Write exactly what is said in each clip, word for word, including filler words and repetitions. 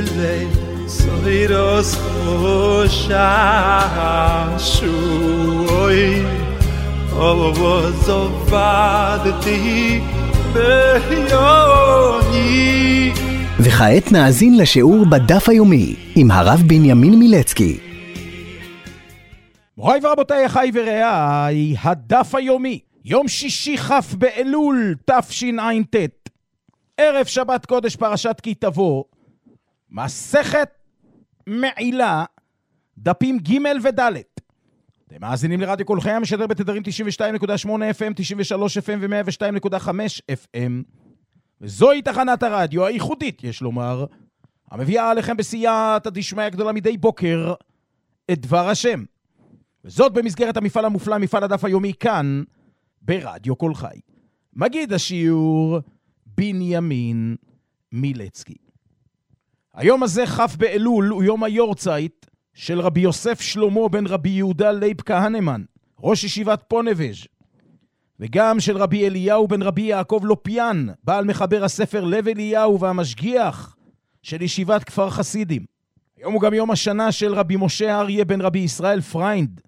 soiros shashui ovozovadti beyoni. וכעת נאזין לשיעור בדף היומי עם הרב בנימין מילצקי. מוריי ורבותיי, אחיי ורעיי, הדף היומי, יום שישי כ' באלול תשע"ט, ערב שבת קודש פרשת כי תבוא, מסכת מעילה, דפים ג' וד'. אתם מאזינים לרדיו כל חי, המשדר בתדרים תשעים ושתיים נקודה שמונה אף אם, תשעים ושלוש אף אם ו-מאה ושתיים נקודה חמש אף אם, וזוהי תחנת הרדיו הייחודית, יש לומר, המביאה עליכם בסייעתא דשמיא הגדולה מדי בוקר את דבר השם. וזאת במסגרת המפעל המופלא, מפעל הדף היומי כאן, ברדיו כל חי. מגיד השיעור בנימין מילצקי. היום הזה כ' באלול הוא יום היורצייט של רבי יוסף שלמה בן רבי יהודה לייב כהנמן, ראש ישיבת פונבז', וגם של רבי אליהו בן רבי יעקב לופיאן, בעל מחבר הספר לב אליהו והמשגיח של ישיבת כפר חסידים. היום הוא גם יום השנה של רבי משה אריה בן רבי ישראל פריינד,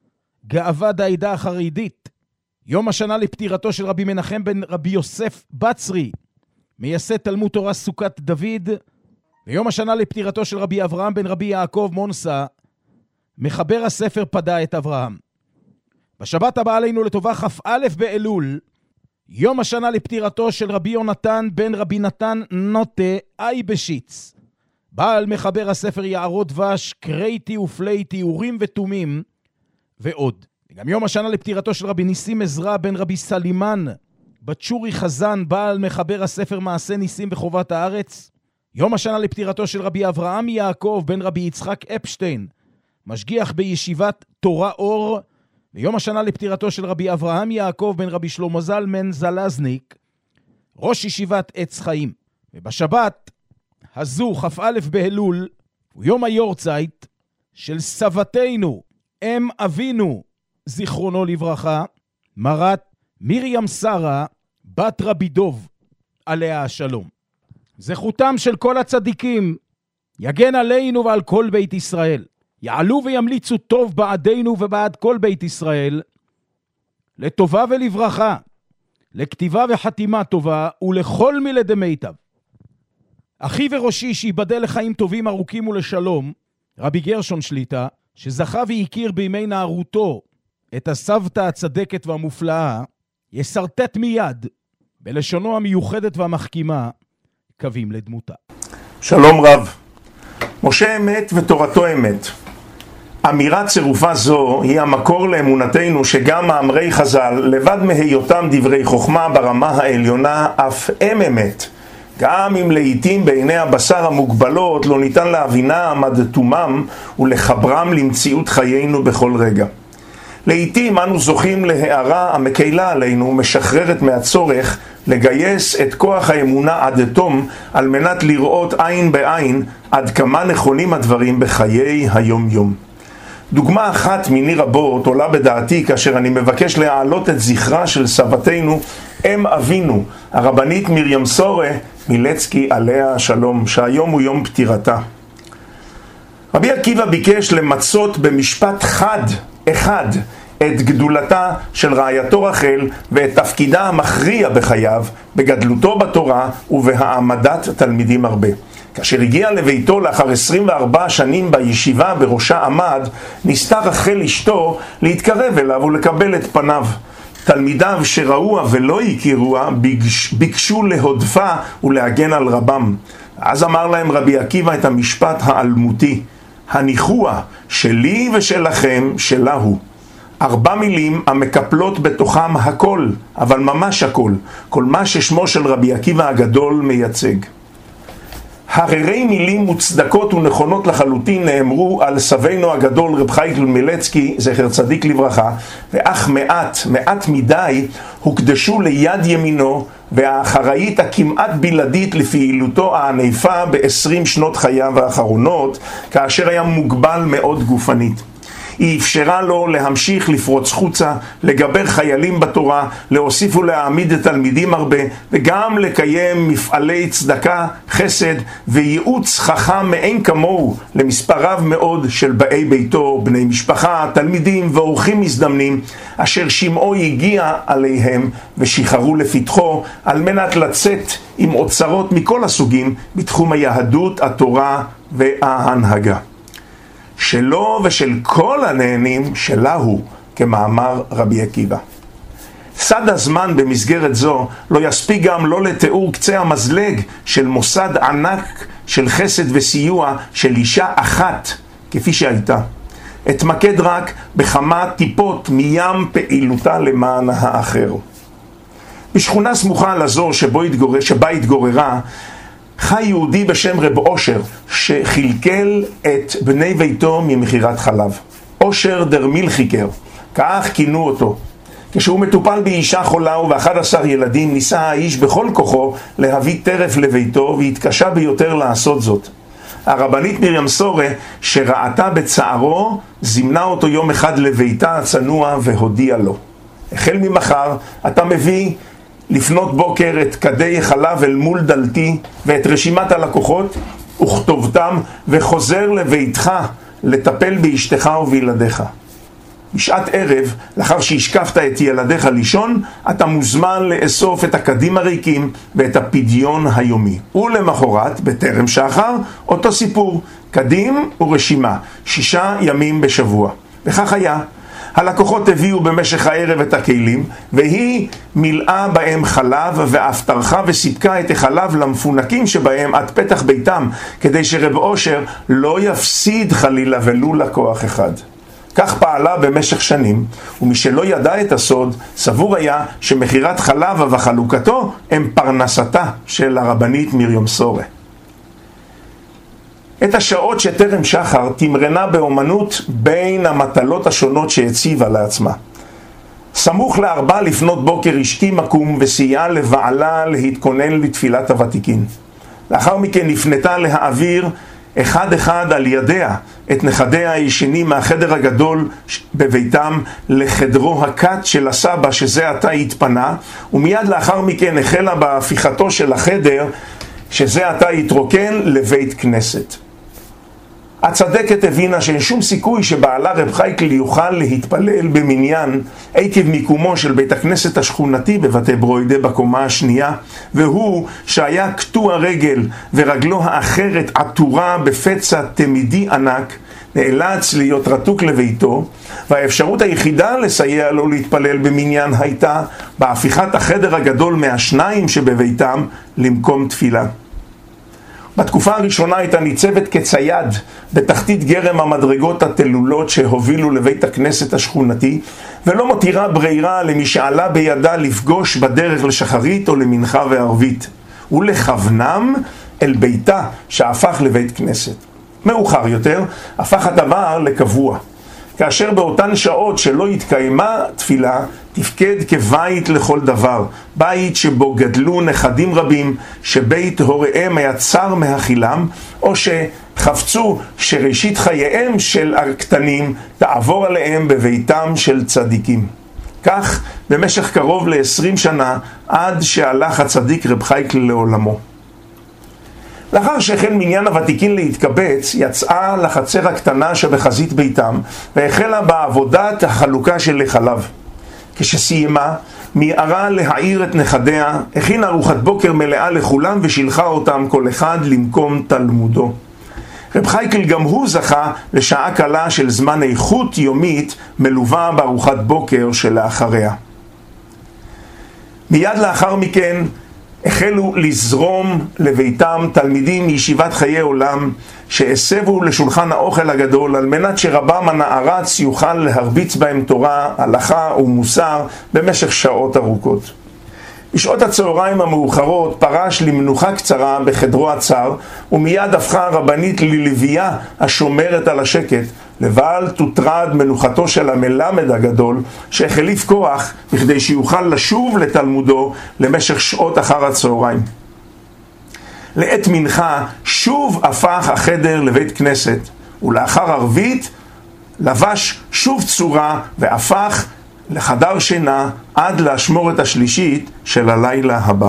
גאוות העדה החרדית. יום השנה לפטירתו של רבי מנחם בן רבי יוסף בצרי, מייסד תלמוד תורה סוכת דוד, ויום השנה לפטירתו של רבי אברהם בן רבי יעקב מונסה, מחבר הספר פדה את אברהם. בשבת הבאה עלינו לטובה כ"א באלול, יום השנה לפטירתו של רבי יונתן בן רבי נתן נוטה אייבשיץ, בעל מחבר הספר יערות דבש, קרייטי ופלייטי, אורים ותומים ועוד. גם יום השנה לפטירתו של רבי ניסים עזרא בן רבי סלימן בצ'ורי חזן, בעל מחבר הספר מעשה ניסים וחובת הארץ. יום השנה לפטירתו של רבי אברהם יעקב בן רבי יצחק אפשטיין, משגיח בישיבת תורה אור. ויום השנה לפטירתו של רבי אברהם יעקב בן רבי שלמה זלמן זלזניק, ראש ישיבת עץ חיים. ובשבת הזו כ"א באלול הוא יום היורצייט של סבתנו אם אבינו זיכרונו לברכה, מרת מרים שרה בת רבי דוב עליה השלום. זכותם של כל הצדיקים יגן עלינו ועל כל בית ישראל, יעלו וימליצו טוב בעדינו ובעד כל בית ישראל, לטובה ולברכה, לכתיבה וחתימה טובה ולכל מילדי מיטב. אחי וראשי שיבדל לחיים טובים ארוכים ולשלום, רבי גרשון שליטה, שזכה והכיר בימי נערותו את הסבתא הצדקת והמופלאה, יסרטט מיד בלשונו המיוחדת והמחכימה קווים לדמותה. שלום רב. משה אמת ותורתו אמת. אמירה צירופה זו היא המקור לאמונתנו שגם מאמרי חז"ל, לבד מהיותם דברי חוכמה ברמה העליונה, אף הם אמת. גם אם לעתים בעיני הבשר המוגבלות לא ניתן להבינם עד תומם ולחברם למציאות חיינו בכל רגע. לעתים אנו זוכים להערה המקלה עלינו, משחררת מהצורך לגייס את כוח האמונה עד תום, על מנת לראות עין בעין עד כמה נכונים הדברים בחיי היום יום. דוגמה אחת מיני רבות עולה בדעתי כאשר אני מבקש להעלות את זכרה של סבתנו אם אבינו, הרבנית מרים שרה מילצקי עליה השלום, שהיום הוא יום פטירתה. רבי עקיבא ביקש למצות במשפט חד אחד את גדולתה של רעייתו רחל ואת תפקידה המכריע בחייו, בגדלותו בתורה ובהעמדת תלמידים הרבה. כאשר הגיע לביתו לאחר עשרים וארבע שנים בישיבה בראשה עמד, ניסתה רחל אשתו להתקרב אליו ולקבל את פניו. תלמידיו שראוה ולא הכירוה ביקשו להודפה ולהגן על רבם. אז אמר להם רבי עקיבא את המשפט האלמותי, הניחוה שלי ושלכם שלה. ארבע מילים המקפלות בתוכם הכל, אבל ממש הכל, כל מה ששמו של רבי עקיבא הגדול מייצג. הררי מילים מוצדקות ונכונות לחלוטין נאמרו על סבינו הגדול רב חייקל מילצקי זכר צדיק לברכה, ואך מעט, מעט מדי הוקדשו ליד ימינו והאחראית הכמעט בלעדית לפעילותו הענפה ב-עשרים שנות חייו האחרונות, כאשר היה מוגבל מאוד גופנית. היא אפשרה לו להמשיך לפרוץ חוצה, לגבר חיילים בתורה, להוסיף ולהעמיד את תלמידים הרבה, וגם לקיים מפעלי צדקה, חסד וייעוץ חכם מאין כמוהו למספר רב מאוד של באי ביתו, בני משפחה, תלמידים ואורחים מזדמנים, אשר שמעו הגיע עליהם ושחררו לפתחו על מנת לצאת עם אוצרות מכל הסוגים בתחום היהדות, התורה וההנהגה. שלו ושל כל הנהנים שלה הוא, כמאמר רבי עקיבא. סד הזמן במסגרת זו לא יספיק גם לא לתיאור קצה המזלג של מוסד ענק של חסד וסיוע של אישה אחת כפי שהייתה. אתמקד רק בכמה טיפות מים פעילותה למען האחר. בשכונה סמוכה לזו שבו התגורר, שבה התגוררה, חי יהודי בשם רב אושר, שחילקל את בני ביתו ממחירת חלב. אושר דר מילחיקר, כך כינו אותו. כשהוא מטופל באישה חולה ובאחד עשר ילדים, ניסה האיש בכל כוחו להביא טרף לביתו, והתקשה ביותר לעשות זאת. הרבנית מרים סורה, שראתה בצערו, זימנה אותו יום אחד לביתה הצנוע והודיעה לו: החל ממחר אתה מביא לפנות בוקר את כדי חלב אל מול דלתי ואת רשימת הלקוחות וכתובתם, וחוזר לביתך לטפל באשתך ובילדיך. בשעת ערב, לאחר שהשקפת את ילדיך לישון, אתה מוזמן לאסוף את הקדים הריקים ואת הפדיון היומי. ולמחרת, בטרם שחר, אותו סיפור, קדים ורשימה, שישה ימים בשבוע. וכך היה. הלקוחות הביאו במשך הערב את הכלים, והיא מילאה בהם חלב, ואף טרחה וסיפקה את החלב למפונקים שבהם עד פתח ביתם, כדי שרב אושר לא יפסיד חלילה ולו לקוח אחד. כך פעלה במשך שנים, ומשלא ידע את הסוד, סבור היה שמחירת חלב וחלוקתו הם פרנסתה של הרבנית מרים סורה. את השעות שטרם שחר תמרנה באומנות בין המטלות השונות שהציבה לעצמה. סמוך לארבע לפנות בוקר אשתי מקום וסייעה לבעלה להתכונן לתפילת הוותיקין. לאחר מכן נפנתה להעביר אחד אחד על ידיה את נכדיה הישנים מהחדר הגדול בביתם לחדרו הקט של הסבא שזה עתה התפנה, ומיד לאחר מכן החלה בהפיכתו של החדר שזה עתה התרוקן לבית כנסת. הצדקת הבינה שאין שום סיכוי שבעלה רב חייקל יוכל להתפלל במניין עקב מיקומו של בית הכנסת השכונתי בבתי ברוידה בקומה השנייה, והוא שהיה קטוע רגל ורגלו האחרת עטורה בפצע תמידי ענק, נאלץ להיות רתוק לביתו, והאפשרות היחידה לסייע לו להתפלל במניין הייתה בהפיכת החדר הגדול מהשניים שבביתם למקום תפילה. בתקופה הראשונה הייתה ניצבת כצייד בתחתית גרם המדרגות התלולות שהובילו לבית הכנסת השכונתי, ולא מותירה ברירה למי שעלה בידה לפגוש בדרך לשחרית או למנחה וערבית, ולכוונם אל ביתה שהפך לבית כנסת. מאוחר יותר הפך הדבר לקבוע, כאשר באותן שעות שלא התקיימה תפילה, תפקד כבית לכל דבר, בית שבו גדלו נכדים רבים, שבית הוריהם היה צר מהחילם, או שחפצו שראשית חייהם של הקטנים תעבור עליהם בביתם של צדיקים. כך במשך קרוב ל-עשרים שנה, עד שהלך הצדיק רב חייקל לעולמו. לאחר שהחל מניין הוותיקין להתקבץ, יצאה לחצר הקטנה שבחזית ביתם, והחלה בעבודת החלוקה של חלב. כשסיימה, מיהרה להעיר את נכדיה, הכינה ארוחת בוקר מלאה לכולם ושילחה אותם כל אחד למקום תלמודו. רב חייקל גם הוא זכה לשעה קלה של זמן איכות יומית מלווה בארוחת בוקר שלאחריה. מיד לאחר מכן החלו לזרום לביתם תלמידים מישיבת חיי עולם שהסבו לשולחן האוכל הגדול על מנת שרבם הנערץ יוכל להרביץ בהם תורה, הלכה ומוסר במשך שעות ארוכות. בשעות הצהריים המאוחרות פרש למנוחה קצרה בחדרו הצר, ומיד הפכה הרבנית ללוויה השומרת על השקט, לבל תוטרד מנוחתו של המלמד הגדול שהחליף כוח בכדי שיוכל לשוב לתלמודו למשך שעות אחר הצהריים. לעת מנחה שוב הפך החדר לבית כנסת, ולאחר ערבית לבש שוב צורה והפך לחדר שינה עד לאשמורת השלישית של הלילה הבא.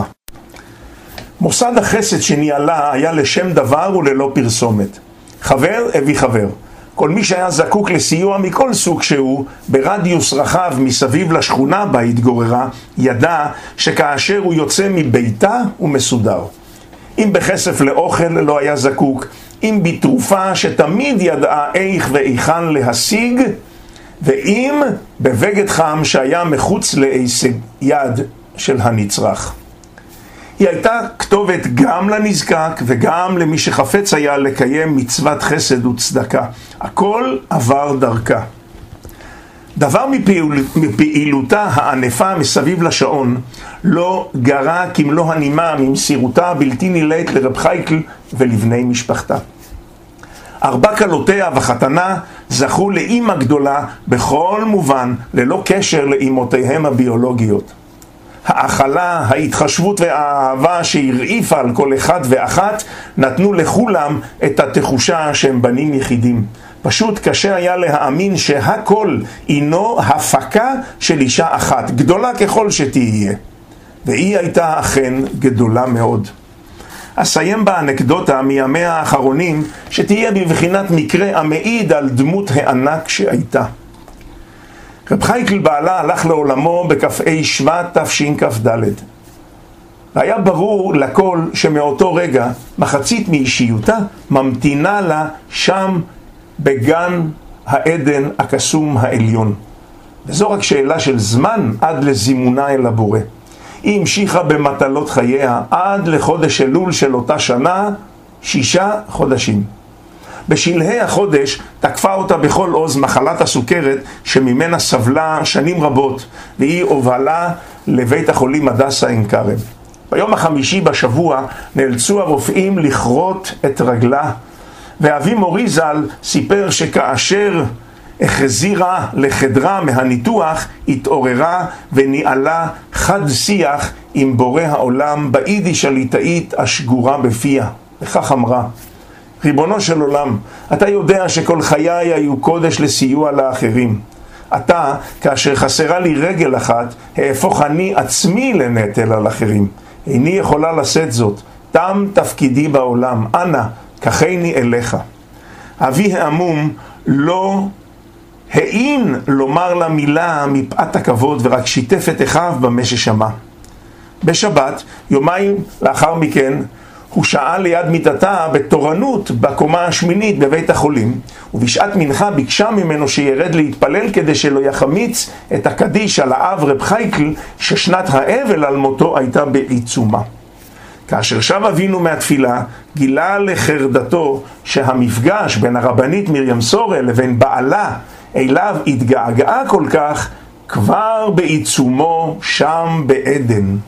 מוסד החסד שניהלה היה לשם דבר וללא פרסומת. חבר הביא חבר. כל מי שהיה זקוק לסיוע מכל סוג שהוא, ברדיוס רחב מסביב לשכונה בה התגוררה, ידע שכאשר הוא יוצא מביתה הוא מסודר. אם בכסף לאוכל לא היה זקוק, אם בתרופה שתמיד ידעה איך ואיכן להשיג, ואם בבגד חם שהיה מחוץ להישג יד של הנצרך. היא הייתה כתובת גם לנזקק וגם למי שחפץ היה לקיים מצוות חסד וצדקה. הכל עבר דרכה. דבר מפעיל, מפעילותה הענפה מסביב לשעון לא גרה כמלוא הנימה ממסירותה הבלתי נילאת לרב חייקל ולבני משפחתה. ארבע כלותיה וחתנה זכו לאמא גדולה בכל מובן, ללא קשר לאמותיהם הביולוגיות. האכלה, ההתחשבות והאהבה שהרעיפה על כל אחד ואחת נתנו לכולם את התחושה שהם בנים יחידים. פשוט קשה היה להאמין שהכל אינו הפקה של אישה אחת, גדולה ככל שתהיה. והיא הייתה אכן גדולה מאוד. אסיים באנקדוטה מימיה האחרונים שתהיה בבחינת מקרה המעיד על דמות הענק שהייתה. רב חייקל בעלה הלך לעולמו בכ"ה שבט תשכ"ד. והיה ברור לכל שמאותו רגע מחצית מאישיותה ממתינה לה שם בגן העדן הקסום העליון. וזו רק שאלה של זמן עד לזימונה אל הבורא. היא המשיכה במטלות חייה עד לחודש אלול של אותה שנה, שישה חודשים. בשלהי החודש תקפה אותה בכל עוז מחלת הסוכרת שממנה סבלה שנים רבות, והיא הובלה לבית החולים הדסה עין כרם. ביום החמישי בשבוע נאלצו הרופאים לכרות את רגלה, ואבי מורי ז"ל סיפר שכאשר החזירה לחדרה מהניתוח התעוררה וניעלה חד שיח עם בורא העולם ביידיש הליטאית השגורה בפיה, וכך אמרה: ריבונו של עולם, אתה יודע שכל חיי היו קודש לסיוע לאחרים. אתה, כאשר חסרה לי רגל אחת, ההפוך אני עצמי לנטל על אחרים. איני יכולה לשאת זאת, תם תפקידי בעולם, אנא, קחני אליך. אבי העמום לא העין לומר לה מילה מפאת הכבוד, ורק שיתף את אחיו במה ששמע. בשבת, יומיים לאחר מכן, הוא שעה ליד מיטתה בתורנות בקומה השמינית בבית החולים, ובשעת מנחה ביקשה ממנו שירד להתפלל כדי שלא יחמיץ את הקדיש על האב רב חייקל ששנת האבל על מותו הייתה בעיצומה. כאשר שב אבינו מהתפילה, גילה לחרדתו שהמפגש בין הרבנית מרים סורל לבין בעלה אליו התגעגעה כל כך כבר בעיצומו שם בעדן.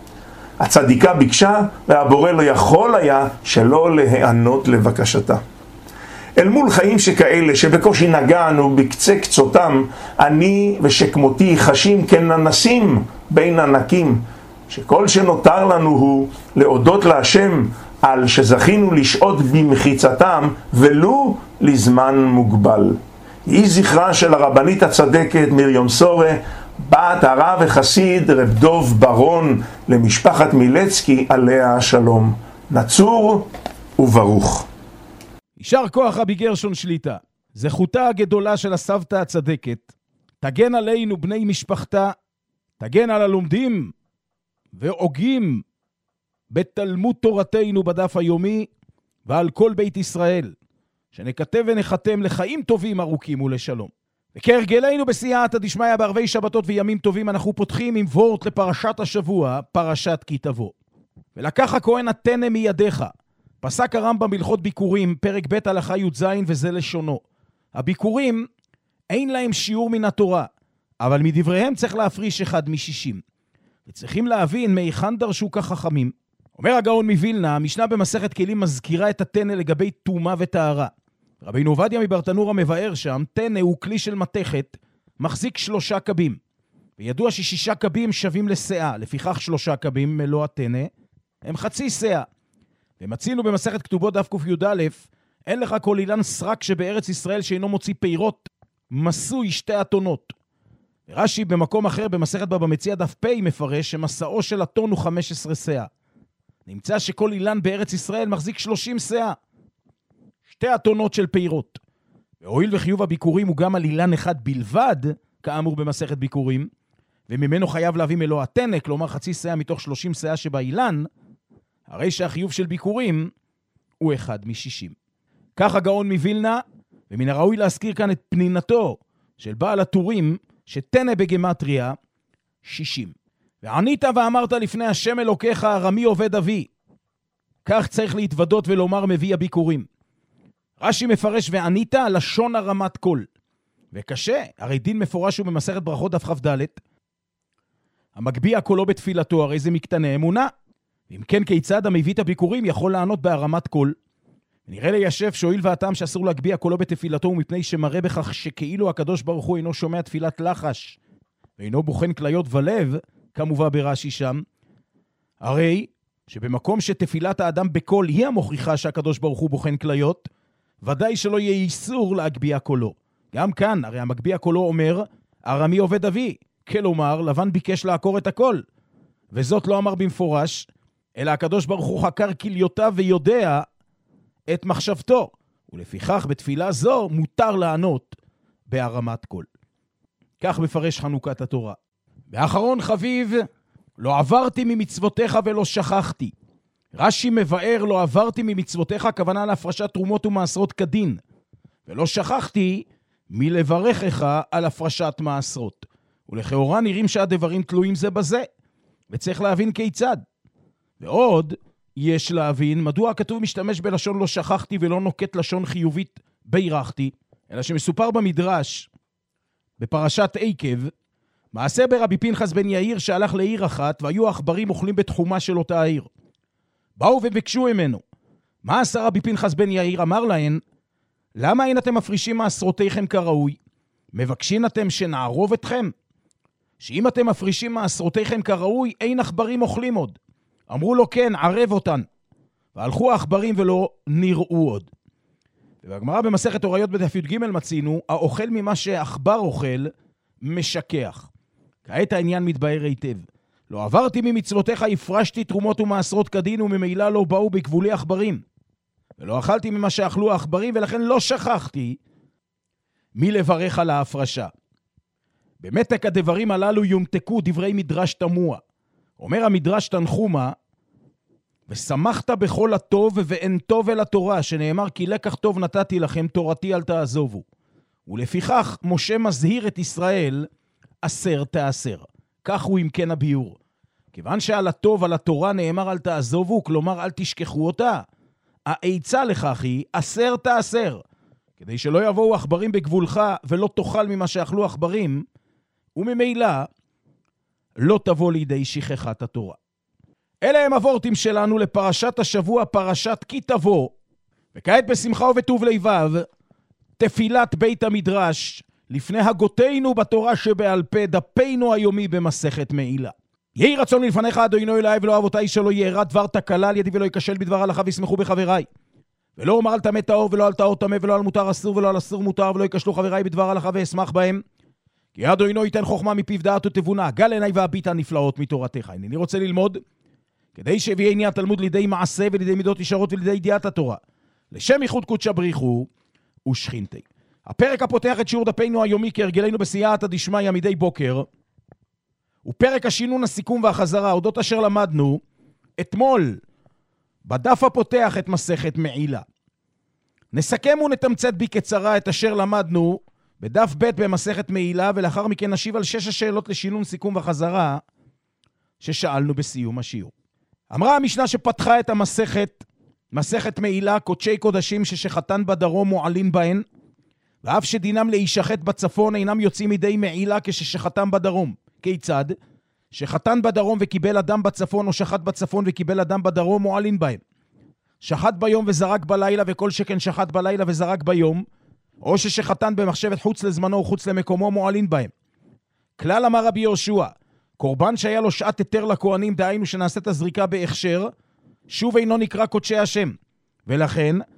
הצדיקה ביקשה והבורא לא יכול היה שלא להיענות לבקשתה. אל מול חיים שכאלה שבקושי נגענו בקצה קצותם, אני ושכמותי חשים כננסים בין ענקים, שכל שנותר לנו הוא להודות להשם על שזכינו לשעות במחיצתם ולו לזמן מוגבל. יהי זכרה של הרבנית הצדקת מרים סורה, בת הרב וחסיד רב דוב ברון למשפחת מילצקי עליה השלום. נצור וברוך. יישר כוח רבי גרשון שליטה. זכותה הגדולה של הסבתא הצדקת תגן עלינו בני משפחתה, תגן על הלומדים ועוגים בתלמוד תורתנו בדף היומי ועל כל בית ישראל, שנכתב ונחתם לחיים טובים ארוכים ולשלום. וכהרגלנו בסייעתא דשמיא בערבי שבתות וימים טובים אנחנו פותחים עם וורט לפרשת השבוע, פרשת כי תבוא. ולקח הכהן התנא מידיך. פסק הרמב"ם בהלכות ביקורים, פרק ב' הלכה י"ז, וזה לשונו. הביקורים אין להם שיעור מן התורה, אבל מדבריהם צריך להפריש אחד משישים. וצריכים להבין מהיכן דרשו כך חכמים. אומר הגאון מווילנה, המשנה במסכת כלים מזכירה את התנא לגבי טומאה וטהרה. רבינו עובדיה מברטנורה מבאר שם, תנא הוא כלי של מתכת, מחזיק שלושה קבים. וידוע ששישה קבים שווים לסאה, לפיכך שלושה קבים מלוא התנא, הם חצי סאה. ומצינו במסכת כתובות דף ק"א, אין לך כל אילן סרק שבארץ ישראל שאינו מוציא פירות, מסוי שתי אתונות. רש"י במקום אחר במסכת בבא מציעא דף פ' מפרש שמסעו של אתון הוא חמש עשרה סאה. נמצא שכל אילן בארץ ישראל מחזיק שלושים סאה. שתי אתונות של פירות. והואיל וחיוב הביקורים הוא גם על אילן אחד בלבד, כאמור במסכת ביקורים, וממנו חייב להביא מלוא התנק, כלומר חצי סאה מתוך שלושים סאה שבאילן, הרי שהחיוב של ביקורים הוא אחד משישים. כך הגאון מווילנה, ומן הראוי להזכיר כאן את פנינתו של בעל הטורים, שתנה בגמטריה שישים. וענית ואמרת לפני השם אלוקיך, ארמי עובד אבי. כך צריך להתוודות ולומר מביא הביקורים. רש"י מפרש וענית לשון הרמת קול. וקשה, הרי דין מפורש הוא במסכת ברכות דף כ"ד. המגביה קולו בתפילתו, הרי זה מקטני אמונה. אם כן, כיצד המביא את הביקורים יכול לענות בהרמת קול? נראה ליישב שהואיל והטעם שאסור להגביה קולו בתפילתו הוא מפני שמראה בכך שכאילו הקדוש ברוך הוא אינו שומע תפילת לחש ואינו בוחן כליות ולב, כמובן ברש"י שם, הרי שבמקום שתפילת האדם בקול היא המוכיחה שהקדוש ברוך הוא בוחן כליות, ודאי שלא יהיה איסור להגביה קולו. גם כאן, הרי המגביה קולו אומר, ארמי עובד אבי, כלומר, לבן ביקש לעקור את הכל, וזאת לא אמר במפורש, אלא הקדוש ברוך הוא חקר כליותיו ויודע את מחשבתו, ולפיכך בתפילה זו מותר לענות בהרמת קול. כך מפרש חנוכת התורה. באחרון חביב, לא עברתי ממצוותיך ולא שכחתי. רש"י מבאר, לא עברתי ממצוותיך, הכוונה להפרשת תרומות ומעשרות כדין, ולא שכחתי מלברכך על הפרשת מעשרות. ולכאורה נראים שהדברים תלויים זה בזה, וצריך להבין כיצד. ועוד, יש להבין מדוע הכתוב משתמש בלשון לא שכחתי ולא נוקט לשון חיובית בירכתי, אלא שמסופר במדרש, בפרשת עקב, מעשה ברבי פנחס בן יאיר שהלך לעיר אחת, והיו העכברים אוכלים בתחומה של אותה העיר. באו ובקשו ממנו. מה עשה רבי פנחס בן יאיר? אמר להן, למה אין אתם מפרישים מעשרותיכם כראוי? מבקשים אתם שנערוב אתכם? שאם אתם מפרישים מעשרותיכם כראוי, אין עכברים אוכלים עוד. אמרו לו כן, ערב אותן. והלכו העכברים ולא נראו עוד. ובגמרא במסכת הוריות בדף י"ג מצינו, האוכל ממה שעכבר אוכל משכח. כעת העניין מתבהר היטב. לא עברתי ממצוותיך, הפרשתי תרומות ומעשרות כדין, וממילא לא באו בגבולי עכברים. ולא אכלתי ממה שאכלו העכברים, ולכן לא שכחתי מלברך על ההפרשה. במתק הדברים הללו יומתקו דברי מדרש תמוה. אומר המדרש תנחומה, ושמחת בכל הטוב ואין טוב אל התורה, שנאמר כי לקח טוב נתתי לכם, תורתי אל תעזובו. ולפיכך משה מזהיר את ישראל, אסר תאסר. כך הוא אם כן הביור. כיוון שעל הטוב, על התורה נאמר אל תעזובו, כלומר אל תשכחו אותה. העצה לכך היא, אסר תאסר. כדי שלא יבואו עכברים בגבולך ולא תאכל ממה שאכלו עכברים, וממילא לא תבוא לידי שכחת התורה. אלה הם הוורטים שלנו לפרשת השבוע, פרשת כי תבוא. וכעת בשמחה ובטוב לבב, תפילת בית המדרש, לפני הגותינו בתורה שבעל פה, דפינו היומי במסכת מעילה. יהי רצון מלפניך אדוני אלוהי ולא אבותיי, שלא יארע דבר תקלה על ידי ולא ייכשל בדבר הלכה וישמחו בחבריי. ולא אומר על טמא טהור ולא על טהור טמא ולא על מותר אסור ולא על אסור מותר, ולא ייכשלו חבריי בדבר הלכה ואשמח בהם. כי אדוני ייתן חוכמה מפיו דעת ותבונה, גל עיניי והביטה נפלאות מתורתך. אני רוצה ללמוד כדי שיביא עניין התלמוד לידי מעשה ולידי מידות ישרות ולידי ידיעת התורה, לשם ייחוד קודשא בריחו ושכינתי. הפרק הפותח את שיעור דפינו היומי כהרגלנו בסייעתא דשמיא מדי בוקר, ופרק השינון, הסיכום והחזרה, אודות אשר למדנו אתמול בדף הפותח את מסכת מעילה. נסכם ונתמצת בקצרה את אשר למדנו בדף ב' במסכת מעילה, ולאחר מכן נשיב על שש השאלות לשינון, סיכום וחזרה ששאלנו בסיום השיעור. אמרה המשנה שפתחה את המסכת, מסכת מעילה, קודשי קודשים ששחתן בדרום מועלין בהן, ואף שדינם להישחט בצפון אינם יוצאים מידי מעילה כששחתם בדרום. כיצד? שחתן בדרום וקיבל אדם בצפון, או שחט בצפון וקיבל אדם בדרום, מועלין בהם. שחט ביום וזרק בלילה, וכל שכן שחט בלילה וזרק ביום, או ששחתן במחשבת חוץ לזמנו או חוץ למקומו, מועלין בהם. כלל אמר רבי יהושע, קורבן שהיה לו שעת היתר לכהנים, דהיינו שנעשית הזריקה בהכשר, שוב אינו נקרא קודשי השם. ולכן,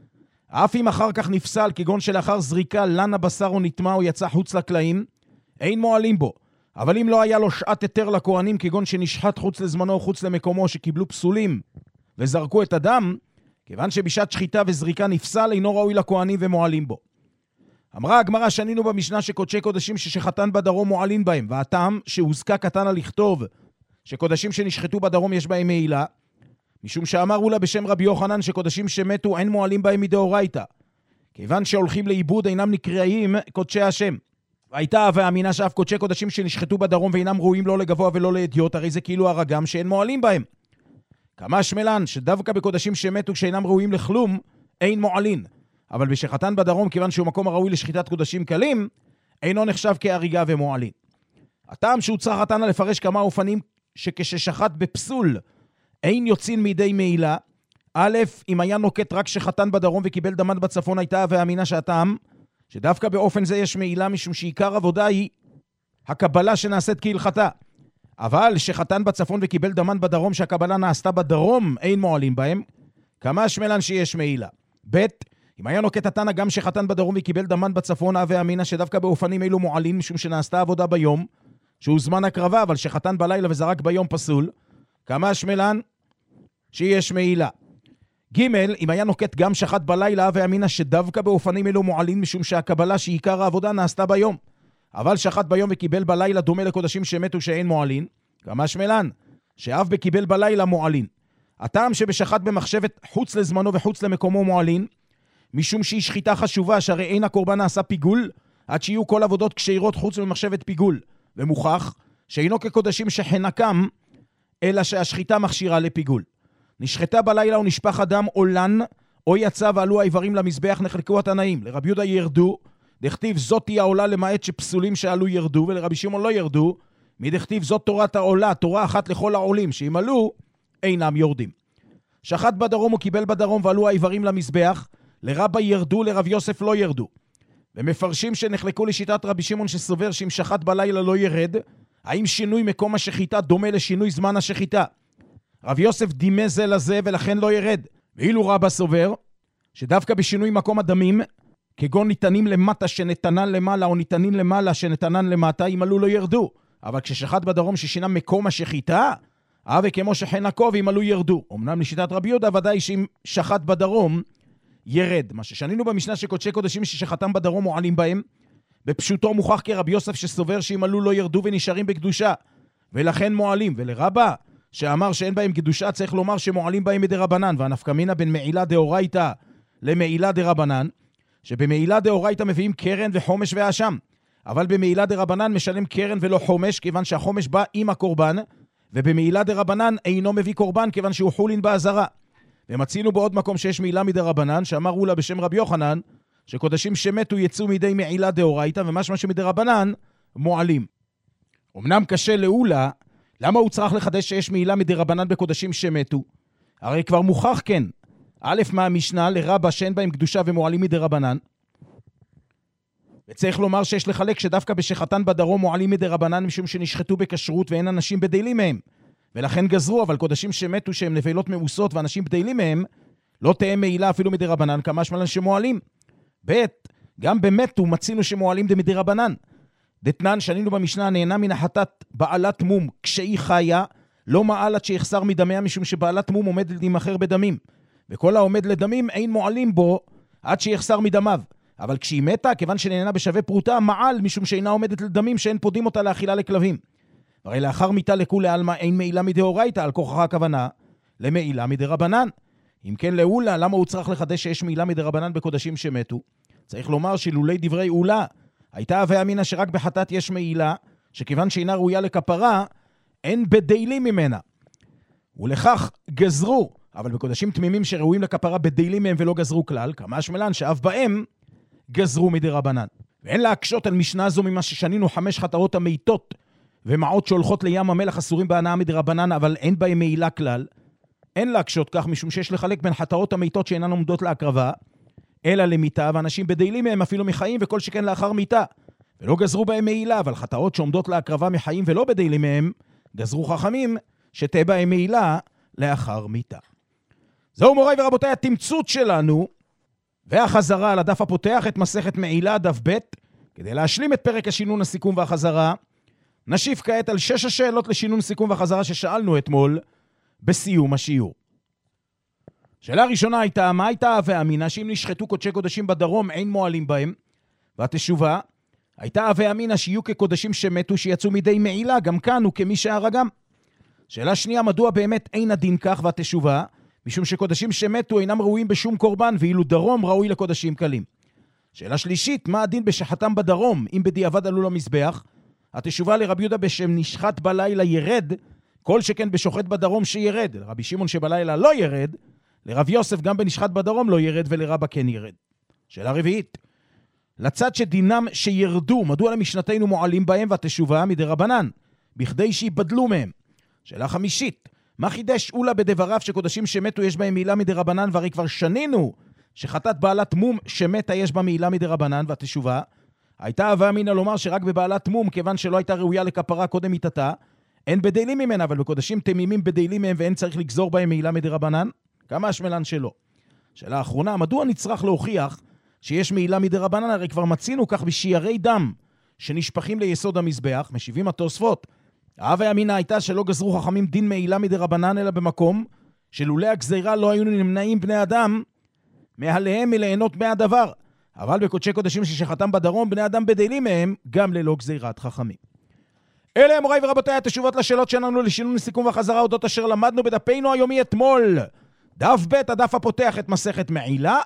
אף אם אחר כך נפסל, כגון שלאחר זריקה לנה בשר או נטמע או יצא חוץ לקלעים, אין מועלים בו. אבל אם לא היה לו שעת היתר לכהנים, כגון שנשחט חוץ לזמנו או חוץ למקומו, שקיבלו פסולים וזרקו את הדם, כיוון שבשעת שחיטה וזריקה נפסל, אינו ראוי לכהנים ומועלים בו. אמרה הגמרא, שנינו במשנה שקודשי קודשים ששחטן בדרום מועלין בהם, והטעם שהוזקה קטנה לכתוב שקודשים שנשחטו בדרום יש בהם מעילה, משום שאמרו לה בשם רבי יוחנן שקודשים שמתו אין מועלים בהם מדאורייתא, כיוון שהולכים לאיבוד אינם נקראים קודשי השם. והייתה והאמינה שאף קודשי קודשים שנשחטו בדרום ואינם ראויים לא לגבוה ולא לאדיוט, הרי זה כאילו הרגם שאין מועלים בהם. כמה שמלן שדווקא בקודשים שמתו שאינם ראויים לכלום אין מועלין, אבל בשחטן בדרום כיוון שהוא מקום הראוי לשחיטת קודשים קלים אינו נחשב כהריגה ומועלין. הטעם שהוצרה חתנה לפרש כמה אופנים שכששחט בפסול אין יוצאים מידי מעילה. א', אם היה נוקט רק שחטן בדרום וקיבל דמן בצפון, הייתה והאמינה שהטעם שדווקא באופן זה יש מעילה, משום שעיקר עבודה היא הקבלה שנעשית כהלכתה. אבל שחטן בצפון וקיבל דמן בדרום שהקבלה נעשתה בדרום אין מועלים בהם, כמה שמלן שיש מעילה. ב', אם היה נוקט התנא גם שחטן בדרום וקיבל דמן בצפון, והאמינה שדווקא באופנים אלו מועלים, משום שנעשתה עבודה ביום שהוא זמן הקרבה, אבל שחטן בלילה וזרק ביום פסול, כמה שמלן שיש מעילה. ג', אם היה נוקט גם שחט בלילה, והאמינה שדווקא באופנים אלו מועלים, משום שהקבלה שעיקר העבודה נעשתה ביום, אבל שחט ביום וקיבל בלילה דומה לקודשים שמתו שאין מועלין, כמה שמלן שאף בקיבל בלילה מועלין. הטעם שבשחט במחשבת חוץ לזמנו וחוץ למקומו מועלין, משום שהיא שחיטה חשובה, שהרי אין הקורבן נעשה פיגול עד שיהיו כל עבודות כשרות חוץ ממחשבת פיגול, ומוכח שאינו כקודשים שחנקם אלא שהשחיטה מכשירה לפיגול. נשחטה בלילה או נשפך אדם או לן או יצא ועלו האיברים למזבח, נחלקו התנאים. לרבי יהודה ירדו, דכתיב זאת היא העולה למעט שפסולים שעלו ירדו, ולרבי שמעון לא ירדו, מדכתיב זאת תורת העולה, תורה אחת לכל העולים, שאם עלו אינם יורדים. שחט בדרום הוא קיבל בדרום ועלו האיברים למזבח, לרבי ירדו, לרבי יוסף לא ירדו. ומפרשים שנחלקו לשיטת רבי שמעון שסובר שאם שחט בלילה לא ירד, האם שינוי מקום השחיטה דומה לשינוי זמן השחיטה. רבי יוסף דימה זה לזה ולכן לא ירד. ואילו רבא סובר שדווקא בשינוי מקום הדמים, כגון ניתנים למטה שנתנן למעלה או ניתנים למעלה שנתנן למטה, אם עלו לא ירדו. אבל כששחט בדרום ששינה מקום השחיטה, אה וכמו שחנקו ואם עלו ירדו. אמנם לשיטת רבי יהודה ודאי שאם שחט בדרום ירד. מה ששנינו במשנה שקודשי קודשים ששחטם בדרום מועלים בהם, בפשוטו מוכח כרבי יוסף שסובר שאם עלו לא ירדו ונשארים בקדושה, ולכן מועלים. ולרבא שאמר שאין בהם קדושה, צריך לומר שמועלים בהם מדרבנן, והנפקא מינה בין מעילה דאורייתא למעילה דרבנן, שבמעילה דאורייתא מביאים קרן וחומש ואשם, אבל במעילה דרבנן משלם קרן ולא חומש, כיוון שהחומש בא עם הקורבן, ובמעילה דרבנן אינו מביא קורבן, כיוון שהוא חולין בעזרה. ומצינו בעוד מקום שיש מעילה מדרבנן, שאמרו לה בשם רבי יוחנן, שקודשים שמתו יצאו מידי מעילה דאורייתא, ומשמע שמדרבנן מועלים. אמנם קשה לאולה, למה הוא צריך לחדש שיש מעילה מדרבנן בקודשים שמתו? הרי כבר מוכח כן. א' מהמשנה לרבא שאין בהם קדושה ומועלים מדרבנן. וצריך לומר שיש לחלק שדווקא בשחטן בדרום מועלים מדרבנן, משום שנשחטו בכשרות ואין אנשים בדיילים מהם. ולכן גזרו, אבל קודשים שמתו שהם נבלות מאוסות ואנשים בדיילים מהם, לא תהיה מעילה אפילו מדרבנן, כמה שמלן שמועלים. ב' גם במתו מצינו שמועלים דמדרבנן. דתנן שנינו במשנה נהנה מן החטאת בעלת מום כשהיא חיה, לא מעלת שיחסר מדמיה, משום שבעלת מום עומד להימכר בדמים. וכל העומד לדמים אין מועלים בו עד שיחסר מדמיו. אבל כשהיא מתה, כיוון שנהנה בשווה פרוטה, מעל משום שאינה עומדת לדמים שאין פודים אותה לאכילה לכלבים. הרי לאחר מיתה לכולי עלמא אין מעילה מדאורייתא, על כוחך הכוונה למעילה מדרבנן. אם כן לאולה, למה הוא צריך לחדש שיש מעילה מדרבנן בקודשים שמתו? צריך לומר שלולי דברי אולה, הייתה והאמינה שרק בחטאת יש מעילה, שכיוון שאינה ראויה לכפרה, אין בדיילים ממנה. ולכך גזרו, אבל בקודשים תמימים שראויים לכפרה בדיילים מהם ולא גזרו כלל, כמה שמלן שאף בהם גזרו מדרבנן. ואין להקשות על משנה זו ממה ששנינו חמש חטאות המיתות, ומעות שהולכות לים המלח אסורים בהנאה מדרבנן, אבל אין בהם מעילה כלל. אין להקשות כך, משום שיש לחלק בין חטאות המיתות שאינן עומדות להקרבה, אלא למיתה, ואנשים בדיילים מהם אפילו מחיים, וכל שכן לאחר מיתה. ולא גזרו בהם מעילה, אבל חטאות שעומדות להקרבה מחיים ולא בדיילים מהם, גזרו חכמים שתהיה בהם מעילה לאחר מיתה. זהו מוריי ורבותיי, התמצות שלנו והחזרה על הדף הפותח את מסכת מעילה, דף ב', כדי להשלים את פרק השינון, הסיכום והחזרה. נשיב כעת על שש השאלות לשינון, סיכום והחזרה ששאלנו אתמול בסיום השיעור. שאלה ראשונה הייתה, מה הייתה והאמינה שאם נשחטו קודשי קודשים בדרום אין מועלים בהם? והתשובה הייתה והאמינה שיהיו כקודשים שמתו שיצאו מידי מעילה, גם כאן הוא כמי שהרגם. שאלה שנייה, מדוע באמת אין הדין כך? והתשובה, משום שקודשים שמתו אינם ראויים בשום קורבן, ואילו דרום ראוי לקודשים קלים. שאלה שלישית, מה הדין בשחתם בדרום, אם בדיעבד עלו למזבח? התשובה, לרבי יהודה בשם נשחט בלילה ירד, כל שכן בשוחט בדרום שירד. לרבי שמעון שבלילה לא ירד, לרב יוסף גם בנשחט בדרום לא ירד, ולרבא כן ירד. שאלה רביעית, לצד שדינם שירדו, מדוע למשנתנו מועלים בהם? והתשובה, מדי רבנן, בכדי שיבדלו מהם. שאלה חמישית, מה חידש אולה בדבריו שקודשים שמתו יש בהם מעילה מדי רבנן, והרי כבר שנינו שחטאת בעלת מום שמתה יש בה מעילה מדי רבנן? והתשובה, הייתה הווה אמינא לומר שרק בבעלת מום, כיוון שלא הייתה ראויה לכפרה קודם מיתתה, אין בדיילים ממנה, אבל בקודשים תמימים בדיילים מהם, ואין צריך לגזור בהם מעילה מדי רבנן? כמה השמלן שלו. שאלה האחרונה, מדוע נצטרך להוכיח שיש מעילה מדי רבנן? הרי כבר מצינו כך בשיירי דם שנשפכים ליסוד המזבח. משיבים התוספות, ההווה אמינא הייתה שלא גזרו חכמים דין מעילה מדי רבנן, אלא במקום שלולא הגזירה לא היו נמנעים בני אדם מעליהם מליהנות מהדבר. אבל בקודשי קודשים ששחתם בדרום בני אדם בדיילים מהם, גם ללא גזירת חכמים. אלה מוריי ורבותיי התשובות לשאלות שלנו לשינון, סיכום וחזרה אודות אשר למדנו בדפנו היומי אתמול. דף ב', הדף הפותח את מסכת מעילה.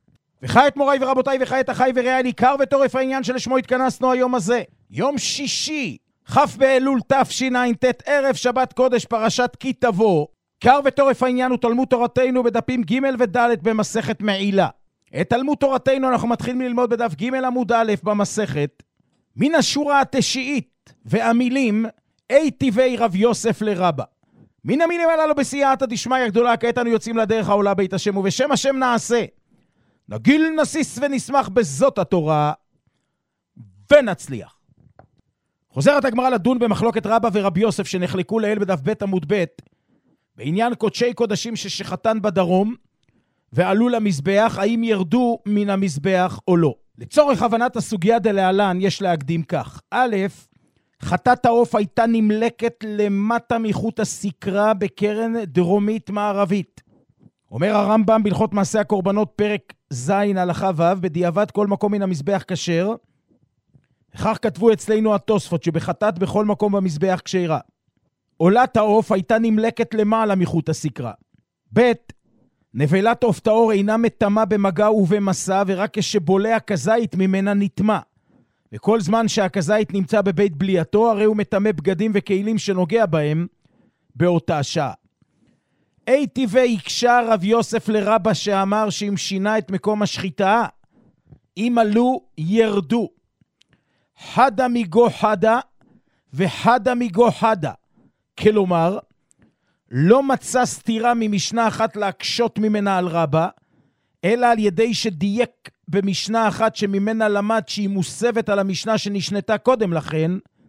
וכעת מוריי ורבותיי, וכעת אחי ורעי, עיקר וטורף העניין שלשמו התכנסנו היום הזה. יום שישי, כ' באלול תשע"ט, ערב שבת קודש, פרשת כי תבוא. עיקר וטורף העניין הוא תלמוד תורתנו בדפים ג' וד' במסכת מעילה. את תלמוד תורתנו אנחנו מתחילים ללמוד בדף ג' עמוד א' במסכת, מן השורה התשיעית והמילים אי טבעי רב יוסף לרבא. מן המילים הללו בסייעתא דשמיא גדולה, כעת אנו יוצאים לדרך העולה בית השם, ובשם השם נעשה. נגיל נסיס ונשמח בזאת התורה ונצליח. חוזרת הגמרא לדון במחלוקת רבא ורבי יוסף שנחלקו לאל בדף ב' עמוד ב' בעניין קודשי קודשים ששחטן בדרום ועלו למזבח, האם ירדו מן המזבח או לא. לצורך הבנת הסוגיה דלהלן יש להקדים כך. א', חטאת העוף הייתה נמלקת למטה מחוט הסקרה בקרן דרומית מערבית. אומר הרמב"ם בהלכות מעשה הקורבנות פרק ז' הלכה ו', בדיעבד כל מקום מן המזבח כשר. וכך כתבו אצלנו התוספות שבחטאת בכל מקום במזבח כשרה. עולת העוף הייתה נמלקת למעלה מחוט הסקרה. ב', נבלת עוף טהור אינה מטמא במגע ובמסע, ורק כשבולע כזית ממנה נטמא. וכל זמן שהכזית נמצא בבית בליעתו, הרי הוא מטמא בגדים וכלים שנוגע בהם באותה שעה. אי טבעי הקשה רב יוסף לרבא שאמר שאם שינה את מקום השחיטה, אם עלו ירדו. חדה מגו חדה וחדה מגו חדה. כלומר, לא מצא סתירה ממשנה אחת להקשות ממנה על רבא, אלא על ידי שדייק במשנה אחת שממנה למד שהיא מוסבת על המשנה שנשנתה קודם לכן,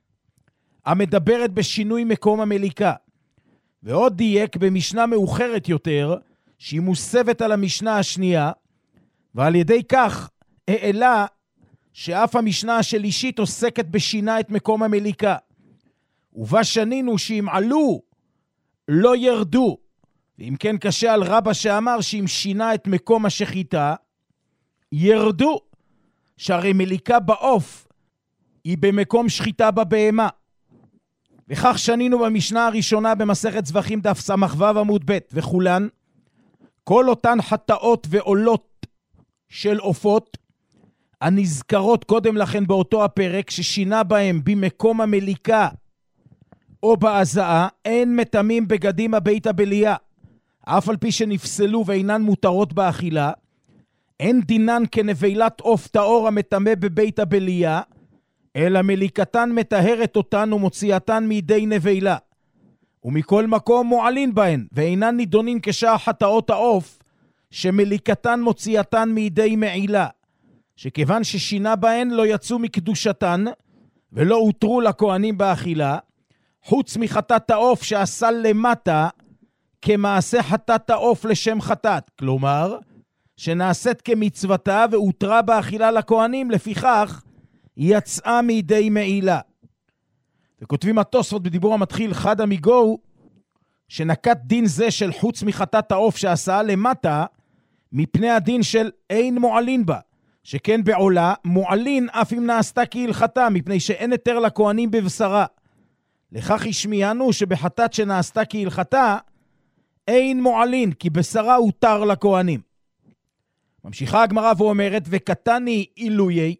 המדברת בשינוי מקום המליקה. ועוד דייק במשנה מאוחרת יותר, שהיא מוסבת על המשנה השנייה, ועל ידי כך העלה שאף המשנה השלישית עוסקת בשינה את מקום המליקה. ובה שנינו שאם עלו לא ירדו, ואם כן קשה על רבא שאמר שאם שינה את מקום השחיטה ירדו, שהרי מליקה בעוף היא במקום שחיטה בבהמה. וכך שנינו במשנה הראשונה במסכת זבחים דף סמ"ו עמוד ב', וכולן כל אותן חטאות ועולות של עופות הנזכרות קודם לכן באותו הפרק ששינה בהם במקום המליקה או בהזעה, אין מטמאים בגדים הבית הבליעה, אף על פי שנפסלו ואינן מותרות באכילה. אין דינן כנבילת עוף טהור המטמא בבית הבליעה, אלא מליקתן מטהרת אותן ומוציאתן מידי נבילה. ומכל מקום מועלין בהן, ואינן נידונים כשעה חטאות העוף, שמליקתן מוציאתן מידי מעילה. שכיוון ששינה בהן לא יצאו מקדושתן, ולא הותרו לכהנים באכילה, חוץ מחטאת העוף שעשה למטה, כמעשה חטאת העוף לשם חטאת. כלומר, שנעשית כמצוותה והותרה באכילה לכהנים, לפיכך היא יצאה מידי מעילה. וכותבים התוספות בדיבור המתחיל חד המיגו, שנקט דין זה של חוץ מחטאת העוף שעשה למטה, מפני הדין של אין מועלין בה, שכן בעולה מועלין אף אם נעשתה כהלכתה, מפני שאין היתר לכהנים בבשרה. לכך השמיענו שבחטאת שנעשתה כהלכתה, אין מועלין, כי בשרה הותר לכהנים. ממשיכה הגמרא ואומרת, וקטני אילויי,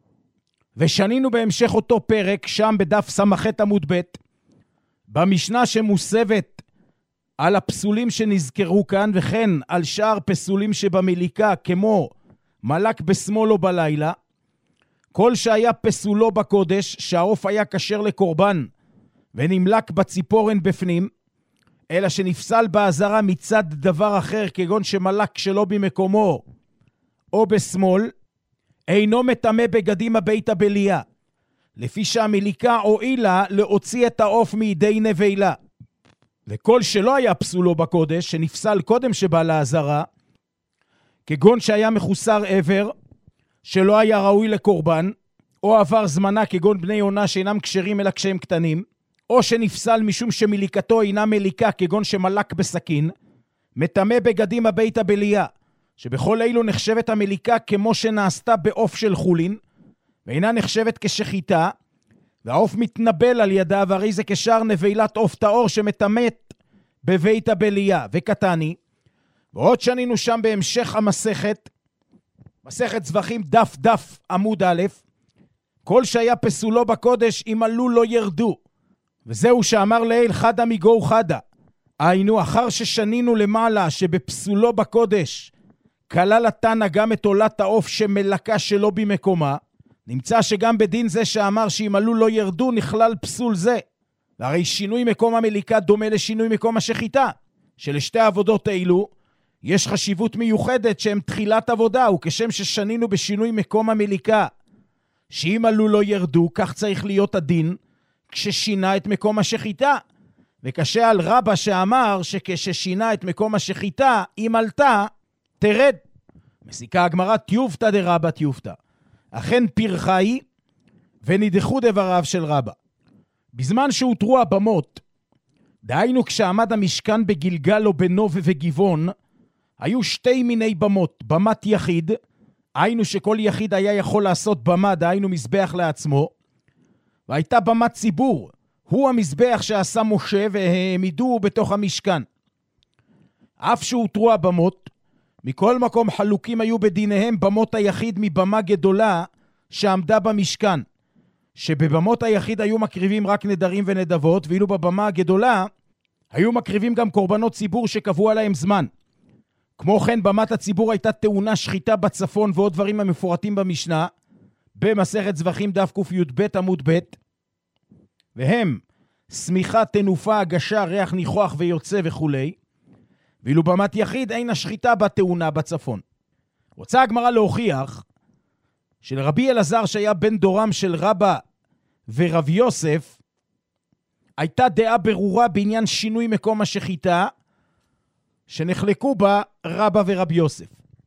ושנינו בהמשך אותו פרק, שם בדף סמכת עמוד ב', במשנה שמוסבת על הפסולים שנזכרו כאן, וכן על שאר פסולים שבמליקה, כמו מלק בשמאל או בלילה, כל שהיה פסולו בקודש, שהעוף היה כשר לקורבן, ונמלק בציפורן בפנים, אלא שנפסל בעזרה מצד דבר אחר, כגון שמלק שלא במקומו, או בשמאל, אינו מטמא בגדים הבית הבליה, לפי שהמליקה הועילה להוציא את העוף מידי נבלה. וכל שלא היה פסולו בקודש, שנפסל קודם שבא לעזרה, כגון שהיה מחוסר עבר, שלא היה ראוי לקורבן, או עבר זמנה כגון בני עונה שאינם כשרים אלא כשהם קטנים, או שנפסל משום שמליקתו אינה מליקה כגון שמלק בסכין, מטמא בגדים הבית הבליה, שבכל אילו נחשבת המליקה כמו שנעשתה בעוף של חולין, ואינה נחשבת כשחיטה, והעוף מתנבל על ידה, והרי זה כשאר נבילת עוף טהור שמטמאת בבית הבליה. וקטני, ועוד שנינו שם בהמשך המסכת, מסכת זבחים דף דף עמוד א', כל שהיה פסולו בקודש אם עלו לא ירדו, וזהו שאמר לאל חדה מיגו חדה. היינו, אחר ששנינו למעלה שבפסולו בקודש כלל התנא גם את עולת העוף שמלקה שלא במקומה, נמצא שגם בדין זה שאמר שאם עלו לא ירדו נכלל פסול זה. והרי שינוי מקום המליקה דומה לשינוי מקום השחיטה, שלשתי העבודות האלו יש חשיבות מיוחדת שהם תחילת עבודה, וכשם ששנינו בשינוי מקום המליקה, שאם עלו לא ירדו, כך צריך להיות הדין כששינה את מקום השחיטה. וקשה על רבא שאמר שכששינה את מקום השחיטה, אם עלתה, תרד. מסיקה הגמרא תיופתא דרבא תיופתא. אכן פרחה היא, ונדחו דבריו של רבא. בזמן שהותרו הבמות, דהיינו כשעמד המשכן בגלגל או בנוב וגבעון, היו שתי מיני במות, במת יחיד, היינו שכל יחיד היה יכול לעשות במה, דהיינו מזבח לעצמו, והייתה במת ציבור, הוא המזבח שעשה משה והעמידו בתוך המשכן. אף שהותרו הבמות, מכל מקום חלוקים היו בדיניהם במות היחיד מבמה גדולה שעמדה במשכן, שבבמות היחיד היו מקריבים רק נדרים ונדבות, ואילו בבמה הגדולה היו מקריבים גם קורבנות ציבור שקבעו עליהם זמן. כמו כן, במת הציבור הייתה טעונה שחיטה בצפון ועוד דברים המפורטים במשנה, במסכת זבחים דף ק"ב עמוד ב', והם סמיכה, תנופה, הגשה, ריח ניחוח ויוצא וכו'. ואילו במת יחיד אין השחיטה בטעונה בצפון. רוצה הגמרא להוכיח שלרבי אלעזר שהיה בן דורם של רבא ורב יוסף, הייתה דעה ברורה בעניין שינוי מקום השחיטה, שנחלקו בה רבא ורב יוסף.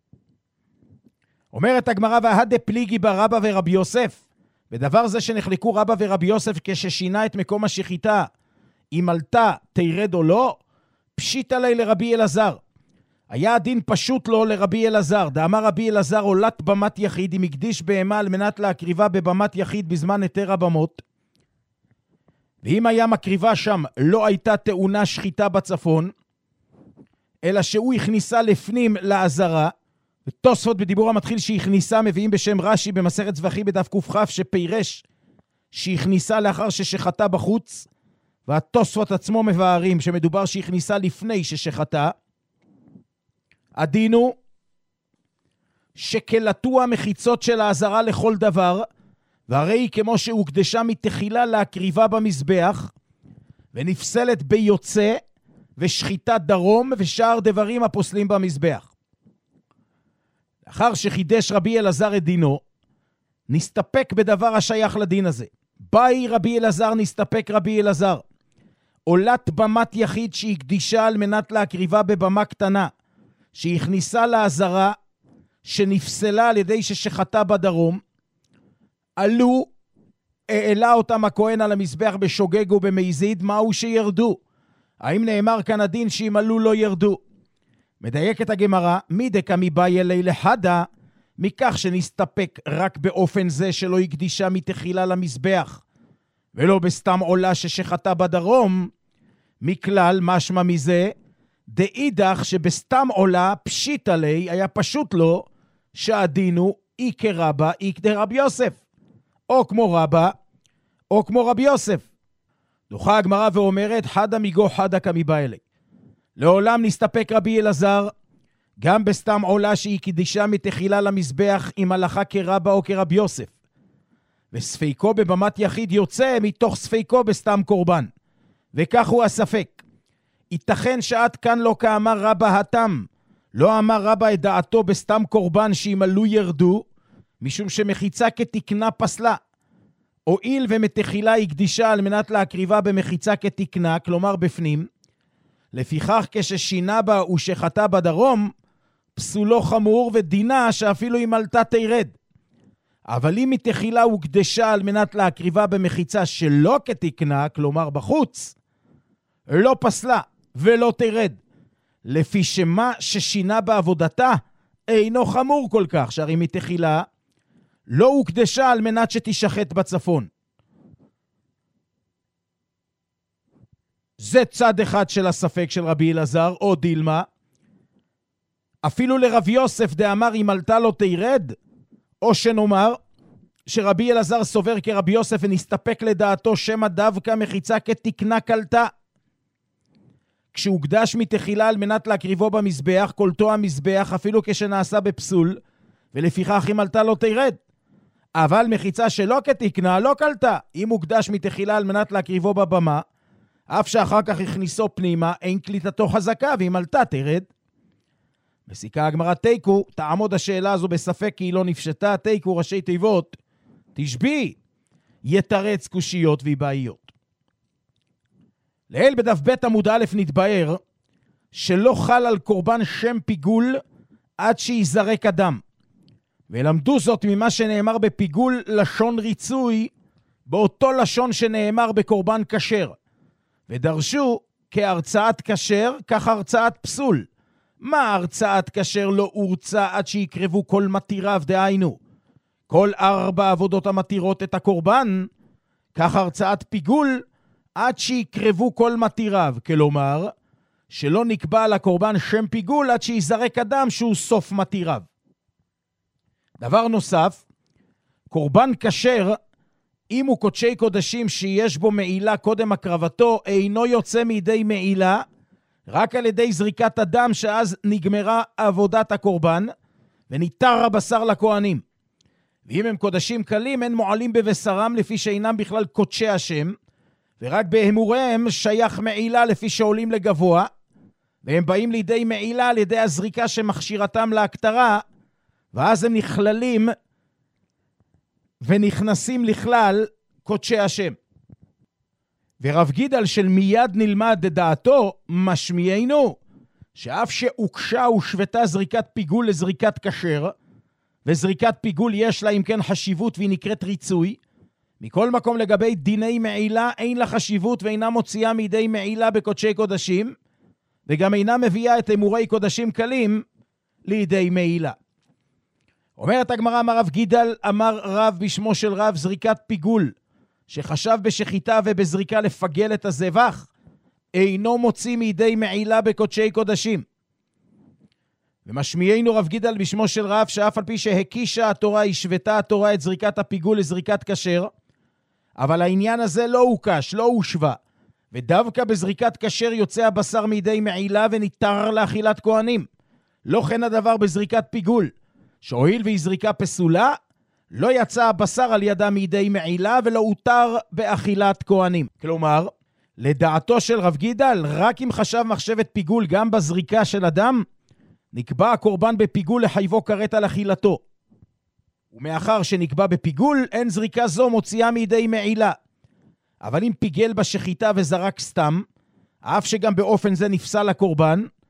אומרת הגמרא, והדה פליגי בה רבא ורב יוסף, בדבר זה שנחלקו רבא ורב יוסף כששינה את מקום השחיטה, אם עלתה תירד או לא, פשיט עלי לרבי אלעזר. היה הדין פשוט לו לרבי אלעזר. דאמר רבי אלעזר, עולת במת יחיד, אם הקדיש בהמה על מנת להקריבה בבמת יחיד בזמן היתר הבמות, ואם היה מקריבה שם לא הייתה טעונה שחיטה בצפון, אלא שהוא הכניסה לפנים לעזרה, ותוספות בדיבור המתחיל שהכניסה מביאים בשם רש"י במסכת זבחים בדף ק"כ, שפירש שהכניסה לאחר ששחטה בחוץ, והתוספות עצמו מבארים שמדובר שהכניסה לפני ששחטה. הדין הוא שקלטו המחיצות של העזרה לכל דבר, והרי היא כמו שהוקדשה מתחילה להקריבה במזבח, ונפסלת ביוצא ושחיטה דרום ושאר דברים הפוסלים במזבח. לאחר שחידש רבי אלעזר את דינו, נסתפק בדבר השייך לדין הזה. באי רבי אלעזר, נסתפק רבי אלעזר. עולת במת יחיד שהקדישה על מנת להקריבה בבמה קטנה, שהכניסה לעזרה שנפסלה על ידי ששחטה בדרום, עלו, העלה אותם הכהן על המזבח בשוגג ובמזיד, מהו שירדו? האם נאמר כאן הדין שאם עלו לא ירדו? מדייקת הגמרא, מידקא מבאי ליה לחדה, מכך שנסתפק רק באופן זה שלא הקדישה מתחילה למזבח, ולא בסתם עולה ששחטה בדרום, מכלל משמע מזה, דאידך שבסתם עולה פשיט עלי, היה פשוט לו, שעדינו אי כרבא אי כדרבי יוסף, או כמו רבא, או כמו רבי יוסף. דוחה הגמרא ואומרת, חדה מיגו חדה כמבאי ליה. לעולם נסתפק רבי אלעזר, גם בסתם עולה שהיא קדישה מתחילה למזבח עם הלכה כרבא או כרבי יוסף. וספיקו בבמת יחיד יוצא מתוך ספיקו בסתם קורבן. וכך הוא הספק. ייתכן שעד כאן לא כאמר רבא התם. לא אמר רבא את דעתו בסתם קורבן שאם עלו ירדו, משום שמחיצה כתקנה פסלה. הואיל ומתחילה היא קדישה על מנת להקריבה במחיצה כתקנה, כלומר בפנים, לפיכך כששינה בה ושחטה בדרום, פסולו חמור ודינה שאפילו אם עלתה תירד. אבל אם מתחילה הוקדשה על מנת להקריבה במחיצה שלא כתקנה, כלומר בחוץ, לא פסלה ולא תירד. לפי שמה ששינה בעבודתה אינו חמור כל כך, שהרי מתחילה לא הוקדשה על מנת שתשחט בצפון. זה צד אחד של הספק של רבי אלעזר, או דילמה. אפילו לרבי יוסף דאמר אם עלתה לו תירד, או שנאמר שרבי אלעזר סובר כרבי יוסף ונסתפק לדעתו שמה דווקא מחיצה כתקנה קלטה. כשהוקדש מתחילה על מנת להקריבו במזבח, קולטו המזבח אפילו כשנעשה בפסול, ולפיכך אם עלתה לו תירד. אבל מחיצה שלא כתקנה לא קלטה. אם הוקדש מתחילה על מנת להקריבו בבמה, אף שאחר כך הכניסו פנימה, אין קליטתו חזקה, ואם עלתה תרד. מסיקה הגמרא תיקו, תעמוד השאלה הזו בספק כי היא לא נפשטה, תיקו ראשי תיבות, תשבי, יתרץ קושיות ובעיות. לעיל בדף בית עמוד א' נתבאר, שלא חל על קורבן שם פיגול עד שיזרק הדם. ולמדו זאת ממה שנאמר בפיגול לשון ריצוי, באותו לשון שנאמר בקורבן כשר. ודרשו כהרצאת כשר, כך הרצאת פסול. מה הרצאת כשר לא הורצה עד שיקרבו כל מתיריו, דהיינו? כל ארבע עבודות המתירות את הקורבן, כך הרצאת פיגול עד שיקרבו כל מתיריו. כלומר, שלא נקבע לקורבן שם פיגול עד שיזרק אדם שהוא סוף מתיריו. דבר נוסף, קורבן כשר, אם הוא קודשי קודשים שיש בו מעילה קודם הקרבתו, אינו יוצא מידי מעילה, רק על ידי זריקת הדם, שאז נגמרה עבודת הקורבן, וניתר הבשר לכהנים. ואם הם קודשים קלים, הם מועלים בבשרם לפי שאינם בכלל קודשי השם, ורק בהמוריהם שייך מעילה לפי שעולים לגבוה, והם באים לידי מעילה על ידי הזריקה שמכשירתם להקטרה, ואז הם נכללים ונכנסים לכלל קודשי השם. ורב גידל של מיד נלמד דעתו משמיענו, שאף שהוקשה ושבתה זריקת פיגול לזריקת כשר, וזריקת פיגול יש לה אם כן חשיבות והיא נקראת ריצוי, מכל מקום לגבי דיני מעילה אין לה חשיבות ואינה מוציאה מידי מעילה בקודשי קודשים, וגם אינה מביאה את אמורי קודשים קלים לידי מעילה. אומרת הגמרא, אמר רב גידל, אמר רב בשמו של רב, זריקת פיגול, שחשב בשחיטה ובזריקה לפגל את הזבח, אינו מוציא מידי מעילה בקודשי קודשים. ומשמיענו רב גידל בשמו של רב, שאף על פי שהקישה התורה, השוותה התורה את זריקת הפיגול לזריקת כשר, אבל העניין הזה לא הוקש, לא הושווה, ודווקא בזריקת כשר יוצא הבשר מידי מעילה וניתר לאכילת כהנים. לא כן הדבר בזריקת פיגול, שהואיל והיא זריקה פסולה, לא יצא הבשר על ידה מידי מעילה ולא הותר באכילת כהנים. כלומר, לדעתו של רב גידל, רק אם חשב מחשבת פיגול גם בזריקה של אדם, נקבע הקורבן בפיגול לחייבו כרת על אכילתו. ומאחר שנקבע בפיגול, אין זריקה זו מוציאה מידי מעילה. אבל אם פיגל בשחיטה וזרק סתם, אף שגם באופן זה נפסל הקורבן,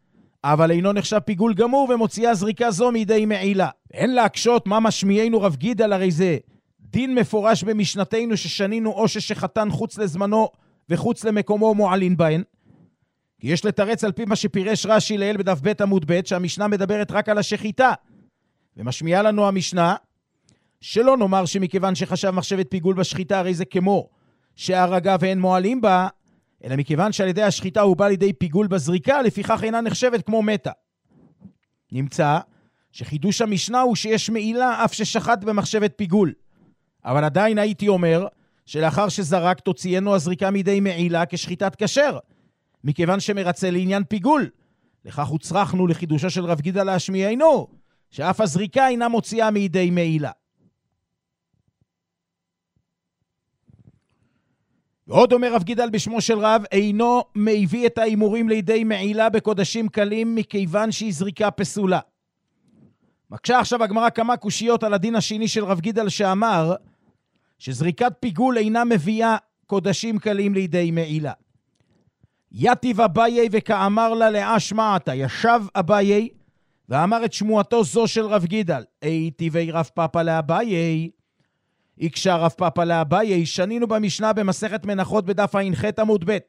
אבל אינו נחשב פיגול גמור ומוציאה זריקה זו מידי מעילה. אין להקשות מה משמיענו רב גידל, הרי זה דין מפורש במשנתנו ששנינו או ששחתן חוץ לזמנו וחוץ למקומו מועלין בהן. כי יש לתרץ על פי מה שפירש רש"י לעיל בדף ב' עמוד ב', שהמשנה מדברת רק על השחיטה. ומשמיעה לנו המשנה, שלא נאמר שמכיוון שחשב מחשבת פיגול בשחיטה, הרי זה כמו שהרגה ואין מועלים בה, אלא מכיוון שעל ידי השחיטה הוא בא לידי פיגול בזריקה, לפיכך אינה נחשבת כמו מתה. נמצא שחידוש המשנה הוא שיש מעילה אף ששחט במחשבת פיגול. אבל עדיין הייתי אומר שלאחר שזרק תוציינו הזריקה מידי מעילה כשחיטת כשר, מכיוון שמרצה לעניין פיגול. לכך הוצרכנו לחידושו של רב גידל להשמיענו, שאף הזריקה אינה מוציאה מידי מעילה. ועוד אומר רב גידל בשמו של רב, אינו מביא את האימורים לידי מעילה בקודשים קלים, מכיוון שהיא זריקה פסולה. מקשה עכשיו הגמרא כמה קושיות על הדין השני של רב גידל שאמר, שזריקת פיגול אינה מביאה קודשים קלים לידי מעילה. יתיב אביי וכאמר לה לאש מעתה, ישב אביי ואמר את שמועתו זו של רב גידל, היטיבי רב פאפה לאביי, יקשה רב פאפה לאביי, שנינו במשנה במסכת מנחות בדף ע"ח עמוד ב',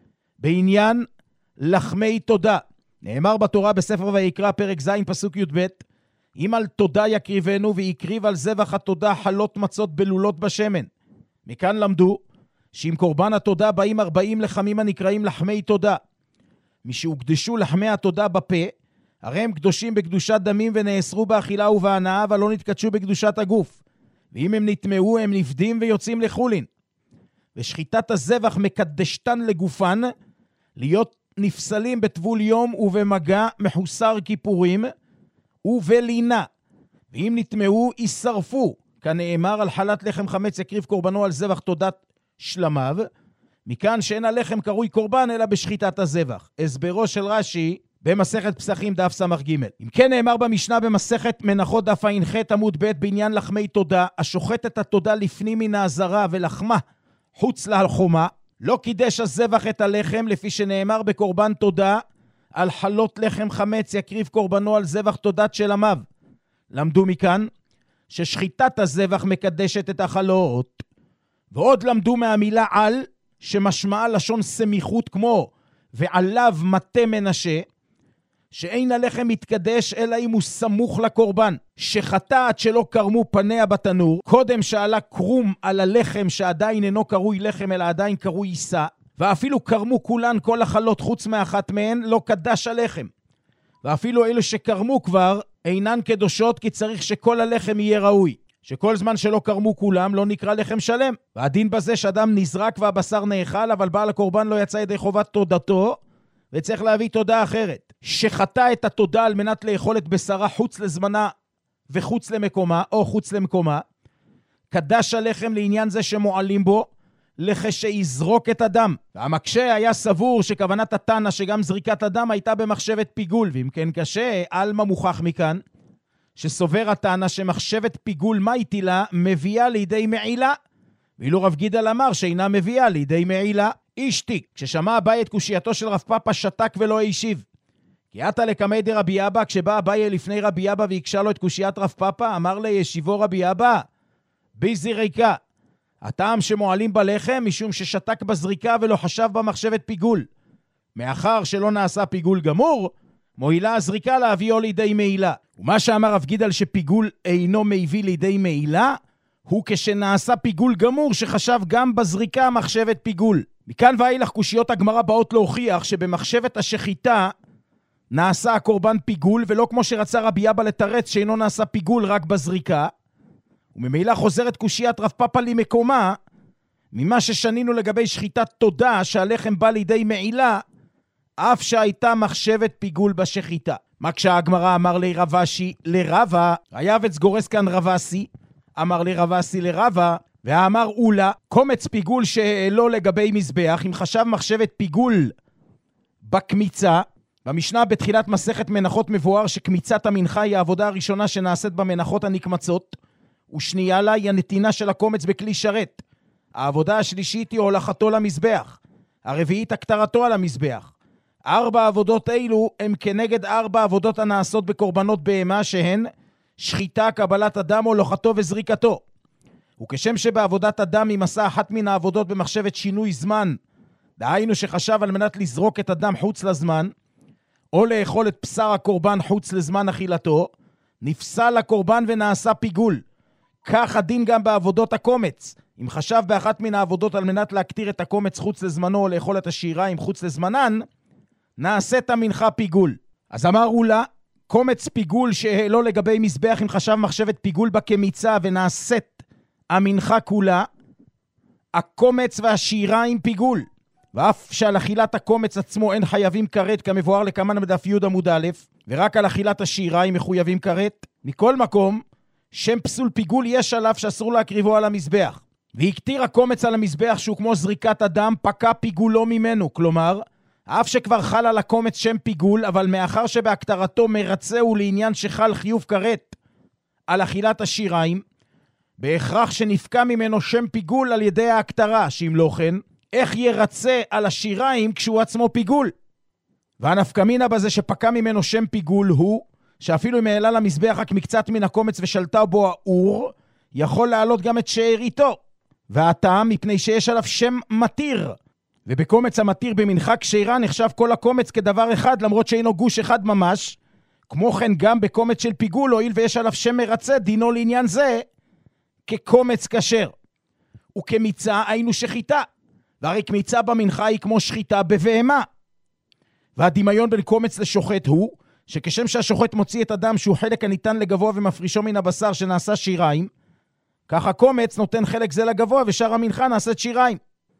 בעניין לחמי תודה. נאמר בתורה בספר ויקרא פרק ז' פסוק י"ב, אם על תודה יקריבנו ויקריב על זבח התודה חלות מצות בלולות בשמן. מכאן למדו שעם קורבן התודה באים ארבעים לחמים הנקראים לחמי תודה. משהוקדשו לחמי התודה בפה, הרי הם קדושים בקדושת דמים ונאסרו באכילה ובהנאה, אבל לא נתקדשו בקדושת הגוף. ואם הם נטמעו הם נפדים ויוצאים לחולין. ושחיטת הזבח מקדשתן לגופן, להיות נפסלים בטבול יום ובמגע מחוסר כיפורים ובלינה. ואם נטמעו ישרפו, כנאמר על חלת לחם חמץ יקריב קורבנו על זבח תודת שלמיו, מכאן שאין הלחם קרוי קורבן אלא בשחיטת הזבח. הסברו של רש"י במסכת פסחים דף סמך ג'. אם כן נאמר במשנה במסכת מנחות דף ע"ח עמוד ב' בעניין לחמי תודה, השוחט את התודה לפנים מן העזרה ולחמה חוץ להלחומה, לא קידש הזבח את הלחם, לפי שנאמר בקורבן תודה על חלות לחם חמץ יקריב קורבנו על זבח תודת שלמיו. למדו מכאן ששחיטת הזבח מקדשת את החלות, ועוד למדו מהמילה על, שמשמעה לשון סמיכות כמו ועליו מטה מנשה, שאין הלחם מתקדש אלא אם הוא סמוך לקורבן, שחטא עד שלא קרמו פניה בתנור, קודם שעלה קרום על הלחם שעדיין אינו קרוי לחם אלא עדיין קרוי עיסה, ואפילו קרמו כולן כל החלות חוץ מאחת מהן, לא קדש הלחם. ואפילו אלו שקרמו כבר אינן קדושות, כי צריך שכל הלחם יהיה ראוי. שכל זמן שלא קרמו כולם לא נקרא לחם שלם. והדין בזה שאדם נזרק והבשר נאכל, אבל בעל הקורבן לא יצא ידי חובת תודתו, וצריך להביא תודה אחרת. שחטא את התודה על מנת לאכול את בשרה חוץ לזמנה וחוץ למקומה, או חוץ למקומה, קדש הלחם לעניין זה שמועלים בו, לכשיזרוק את הדם. והמקשה היה סבור שכוונת התנא שגם זריקת הדם הייתה במחשבת פיגול, ואם כן קשה, אלמה מוכח מכאן, שסובר התנא שמחשבת פיגול מה איתילה מביאה לידי מעילה, ואילו רב גידל אמר שאינה מביאה לידי מעילה. אישתיק, כששמע אביי את קושייתו של רב פאפה שתק ולא הישיב. כי עתה לקמי די רבי אבא, כשבא אביי לפני רבי אבא ויקשה לו את קושיית רב פאפה, אמר לי ישיבו רבי אבא, ביזי ריקה. הטעם שמועלים בלחם משום ששתק בזריקה ולא חשב במחשבת פיגול. מאחר שלא נעשה פיגול גמור, מועילה הזריקה להביאו לידי מעילה. ומה שאמר רב גידל שפיגול אינו מביא לידי מעילה, הוא כשנעשה פיגול גמור שחשב גם בזריקה מחשבת פיגול. מכאן ואילך קושיות הגמרא באות להוכיח שבמחשבת השחיטה נעשה הקורבן פיגול, ולא כמו שרצה רבי אבא לתרץ שאינו נעשה פיגול רק בזריקה. וממילא חוזרת קושיית רב פאפה למקומה, ממה ששנינו לגבי שחיטת תודה שהלחם בא לידי מעילה, אף שהייתה מחשבת פיגול בשחיטה. מה כשהגמרא אמר לי רבשי לרבה, היבץ גורס כאן רבסי, אמר לי רבסי לרבה, ואמר אולה, קומץ פיגול שאלו לגבי מזבח, אם חשב מחשבת פיגול בקמיצה, במשנה בתחילת מסכת מנחות מבואר שקמיצת המנחה היא העבודה הראשונה שנעשית במנחות הנקמצות, ושנייה לה היא הנתינה של הקומץ בכלי שרת. העבודה השלישית היא הולכתו למזבח, הרביעית הקטרתו על המזבח, ארבע עבודות אלו הם כנגד ארבע עבודות הנעשות בקורבנות בהמה שהן שחיטה, קבלת אדם, הולכתו וזריקתו. וכשם שבעבודת אדם היא מסע אחת מן העבודות במחשבת שינוי זמן, דהיינו שחשב על מנת לזרוק את אדם חוץ לזמן, או לאכול את בשר הקורבן חוץ לזמן אכילתו, נפסל הקורבן ונעשה פיגול. כך הדין גם בעבודות הקומץ. אם חשב באחת מן העבודות על מנת להקטיר את הקומץ חוץ לזמנו או לאכול את השיריים חוץ לזמנן, נעשית המנחה פיגול. אז אמרו לה, קומץ פיגול שהעלו לגבי מזבח אם חשב מחשבת פיגול בקמיצה ונעשית המנחה כולה, הקומץ והשיריים פיגול. ואף שעל אכילת הקומץ עצמו אין חייבים כרת כמבואר לכמן בדף י' עמוד א', ורק על אכילת השיריים מחויבים כרת. מכל מקום, שם פסול פיגול יש עליו שאסור להקריבו על המזבח. והקטיר הקומץ על המזבח שהוא כמו זריקת אדם, פקע פיגולו ממנו. כלומר, אף שכבר חל על הקומץ שם פיגול, אבל מאחר שבהקטרתו מרצה הוא לעניין שחל חיוב כרת על אכילת השיריים, בהכרח שנפקע ממנו שם פיגול על ידי ההקטרה, שאם לא כן, איך ירצה על השיריים כשהוא עצמו פיגול? והנפקמינה בזה שפקע ממנו שם פיגול הוא, שאפילו אם העלה למזבח רק מקצת מן הקומץ ושלטה בו האור, יכול להעלות גם את שאריתו. והטעם מפני שיש עליו שם מתיר. ובקומץ המתיר במנחה כשרה נחשב כל הקומץ כדבר אחד, למרות שאינו גוש אחד ממש. כמו כן גם בקומץ של פיגול, הואיל ויש עליו שם מרצה, דינו לעניין זה כקומץ כשר. וכמיצה היינו שחיטה. והרי כמיצה במנחה היא כמו שחיטה בבהמה. והדמיון בין קומץ לשוחט הוא, שכשם שהשוחט מוציא את הדם שהוא חלק הניתן לגבוה ומפרישו מן הבשר שנעשה שיריים, ככה קומץ נותן חלק זה לגבוה ושאר המנחה נעשית שיריים.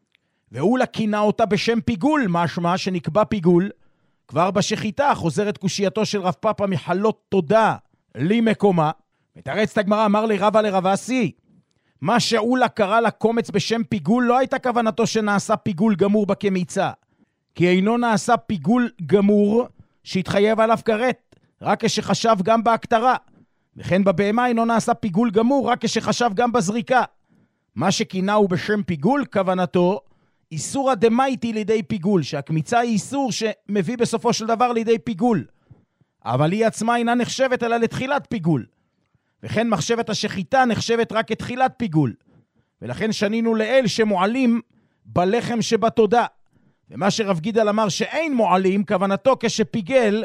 ואולה כינה אותה בשם פיגול, משמע שנקבע פיגול, כבר בשחיטה חוזרת קושייתו של רב פאפה מחלות תודה לי מקומה. מתרצת הגמרא, אמר לי רבא לרבאסי, מה שאולה קרא לקומץ בשם פיגול לא הייתה כוונתו שנעשה פיגול גמור בקמיצה, כי אינו נעשה פיגול גמור שהתחייב עליו כרת, רק כשחשב גם בהקטרה, וכן בבהמה אינו נעשה פיגול גמור רק כשחשב גם בזריקה. מה שכינהו בשם פיגול, כוונתו איסור דמייטי לידי פיגול, שהקמיצה היא איסור שמביא בסופו של דבר לידי פיגול, אבל היא עצמה אינה נחשבת אלא לתחילת פיגול, וכן מחשבת השחיטה נחשבת רק כתחילת פיגול, ולכן שנינו לאל שמועלים בלחם שבתודה. ומה שרב גידל אמר שאין מועלים, כוונתו כשפיגל